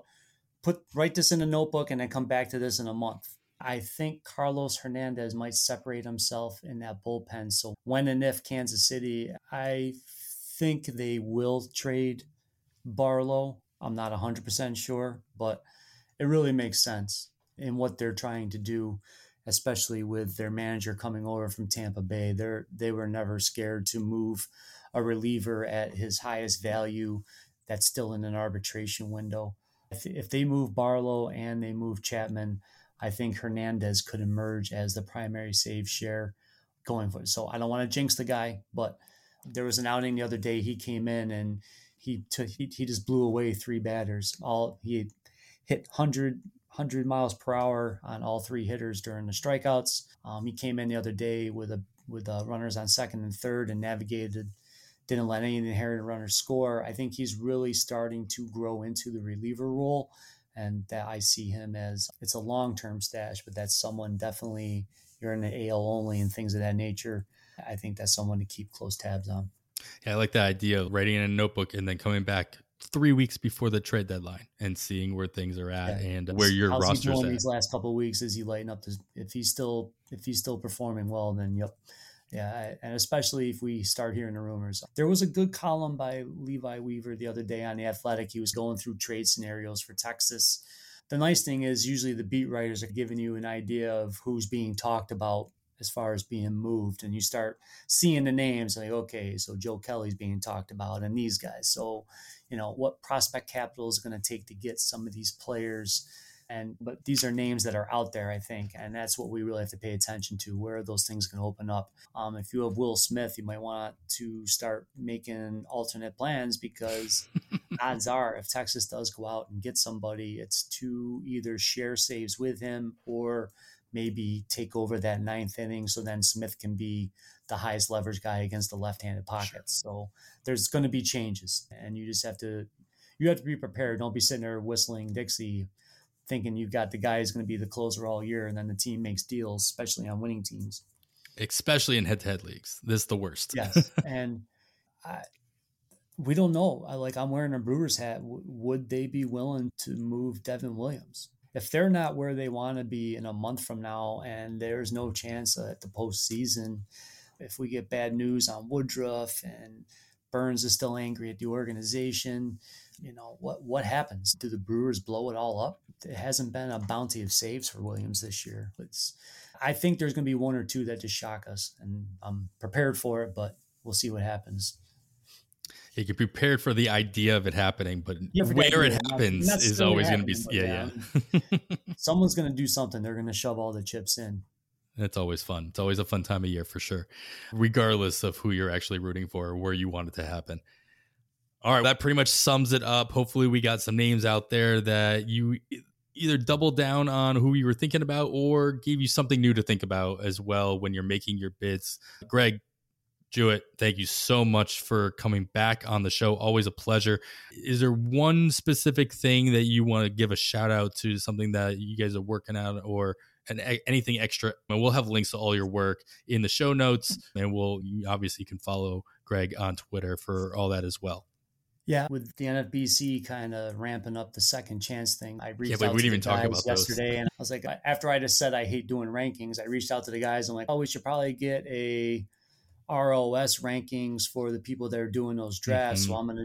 write this in a notebook and then come back to this in a month. I think Carlos Hernandez might separate himself in that bullpen. So when and if Kansas City, I think they will trade Barlow. I'm not 100% sure, but it really makes sense in what they're trying to do, especially with their manager coming over from Tampa Bay. They were never scared to move a reliever at his highest value that's still in an arbitration window. If they move Barlow and they move Chapman, I think Hernandez could emerge as the primary save share going for it. So I don't want to jinx the guy, but there was an outing the other day. He came in and he just blew away 3 batters. He hit 100 miles per hour on all 3 hitters during the strikeouts. He came in the other day with runners on second and third and navigated, didn't let any inherited runners score. I think he's really starting to grow into the reliever role, and that I see him as, it's a long-term stash, but that's someone definitely, you're in the AL only and things of that nature. I think that's someone to keep close tabs on. Yeah, I like the idea of writing in a notebook and then coming back 3 weeks before the trade deadline and seeing where things are at and where your roster's at. These last couple of weeks, is he lighting up? If he's still performing well, then yep. Yeah, and especially if we start hearing the rumors. There was a good column by Levi Weaver the other day on The Athletic. He was going through trade scenarios for Texas. The nice thing is usually the beat writers are giving you an idea of who's being talked about as far as being moved. And you start seeing the names like, okay, so Joe Kelly's being talked about and these guys. So, what prospect capital is going to take to get some of these players. But these are names that are out there, I think, and that's what we really have to pay attention to. Where are those things going to open up? If you have Will Smith, you might want to start making alternate plans because odds are if Texas does go out and get somebody, it's to either share saves with him or maybe take over that ninth inning. So then Smith can be the highest leverage guy against the left-handed pockets. Sure. So there's going to be changes, and you just have to be prepared. Don't be sitting there whistling Dixie thinking you've got the guy who's going to be the closer all year, and then the team makes deals, especially on winning teams. Especially in head-to-head leagues. This is the worst. Yes. And we don't know. I'm wearing a Brewers hat. Would they be willing to move Devin Williams? If they're not where they want to be in a month from now, and there's no chance at the postseason, if we get bad news on Woodruff and Burns is still angry at the organization, what happens? Do the Brewers blow it all up? It hasn't been a bounty of saves for Williams this year. I think there's going to be one or two that just shock us, and I'm prepared for it, but we'll see what happens. You get prepared for the idea of it happening, but where it happens is always going to be, yeah. Someone's going to do something. They're going to shove all the chips in. It's always fun. It's always a fun time of year for sure, regardless of who you're actually rooting for or where you want it to happen. All right, that pretty much sums it up. Hopefully we got some names out there that you either double down on who you were thinking about or gave you something new to think about as well when you're making your bids. Greg Jewett, thank you so much for coming back on the show. Always a pleasure. Is there one specific thing that you want to give a shout out to, something that you guys are working on, or anything extra? And we'll have links to all your work in the show notes, and you obviously can follow Greg on Twitter for all that as well. Yeah, with the NFBC kind of ramping up the second chance thing, I reached out we to didn't the even talk guys about yesterday, those. And I was like, after I just said I hate doing rankings, I reached out to the guys. I'm like, we should probably get a ROS rankings for the people that are doing those drafts. Mm-hmm. So I'm going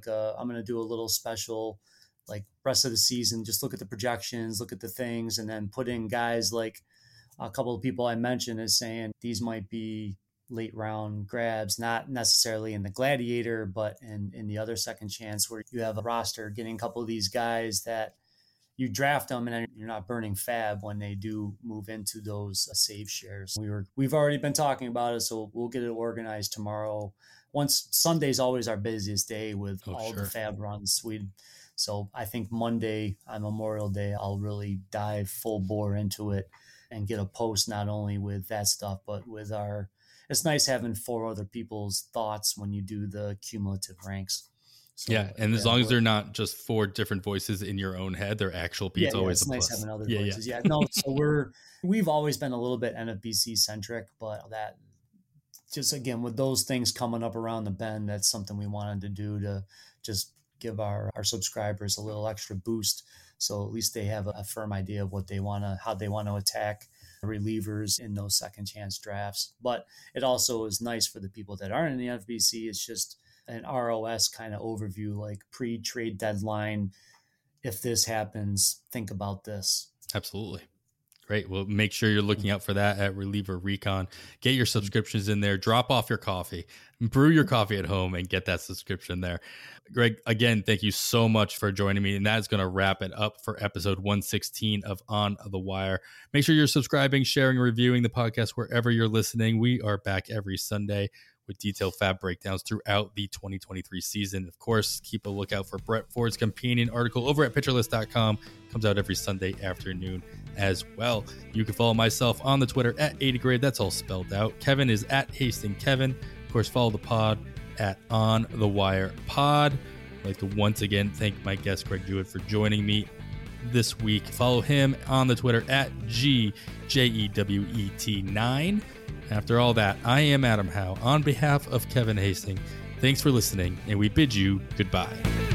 to do a little special, like rest of the season, just look at the projections, look at the things, and then put in guys like a couple of people I mentioned as saying these might be late round grabs, not necessarily in the Gladiator, but in the other second chance where you have a roster, getting a couple of these guys that you draft them and you're not burning fab when they do move into those save shares. We've already been talking about it, so we'll get it organized tomorrow. Sunday's always our busiest day with the fab runs. So I think Monday on Memorial Day, I'll really dive full bore into it and get a post not only with that stuff, but with it's nice having 4 other people's thoughts when you do the cumulative ranks. So, and as long as they're not just 4 different voices in your own head, they're actual people. It's always it's a nice plus. having other voices. Yeah. No, so we've always been a little bit NFBC centric, but that just again with those things coming up around the bend, that's something we wanted to do to just give our subscribers a little extra boost. So at least they have a firm idea of how they want to attack relievers in those second chance drafts. But it also is nice for the people that aren't in the NFBC. It's just an ROS kind of overview, like pre-trade deadline. If this happens, think about this. Absolutely. Great. Well, make sure you're looking out for that at Reliever Recon. Get your subscriptions in there. Drop off your coffee. Brew your coffee at home and get that subscription there. Greg, again, thank you so much for joining me. And that's going to wrap it up for episode 116 of On the Wire. Make sure you're subscribing, sharing, reviewing the podcast wherever you're listening. We are back every Sunday with detailed fab breakdowns throughout the 2023 season. Of course, keep a lookout for Brett Ford's companion article over at pitcherlist.com. Comes out every Sunday afternoon as well. You can follow myself on the Twitter at 80grade. That's all spelled out. Kevin is at HastingKevin. Of course, follow the pod at On the Wire Pod. I'd like to once again thank my guest, Greg Jewett, for joining me this week. Follow him on the Twitter at GJEWET9. After all that, I am Adam Howe on behalf of Kevin Hastings. Thanks for listening, and we bid you goodbye.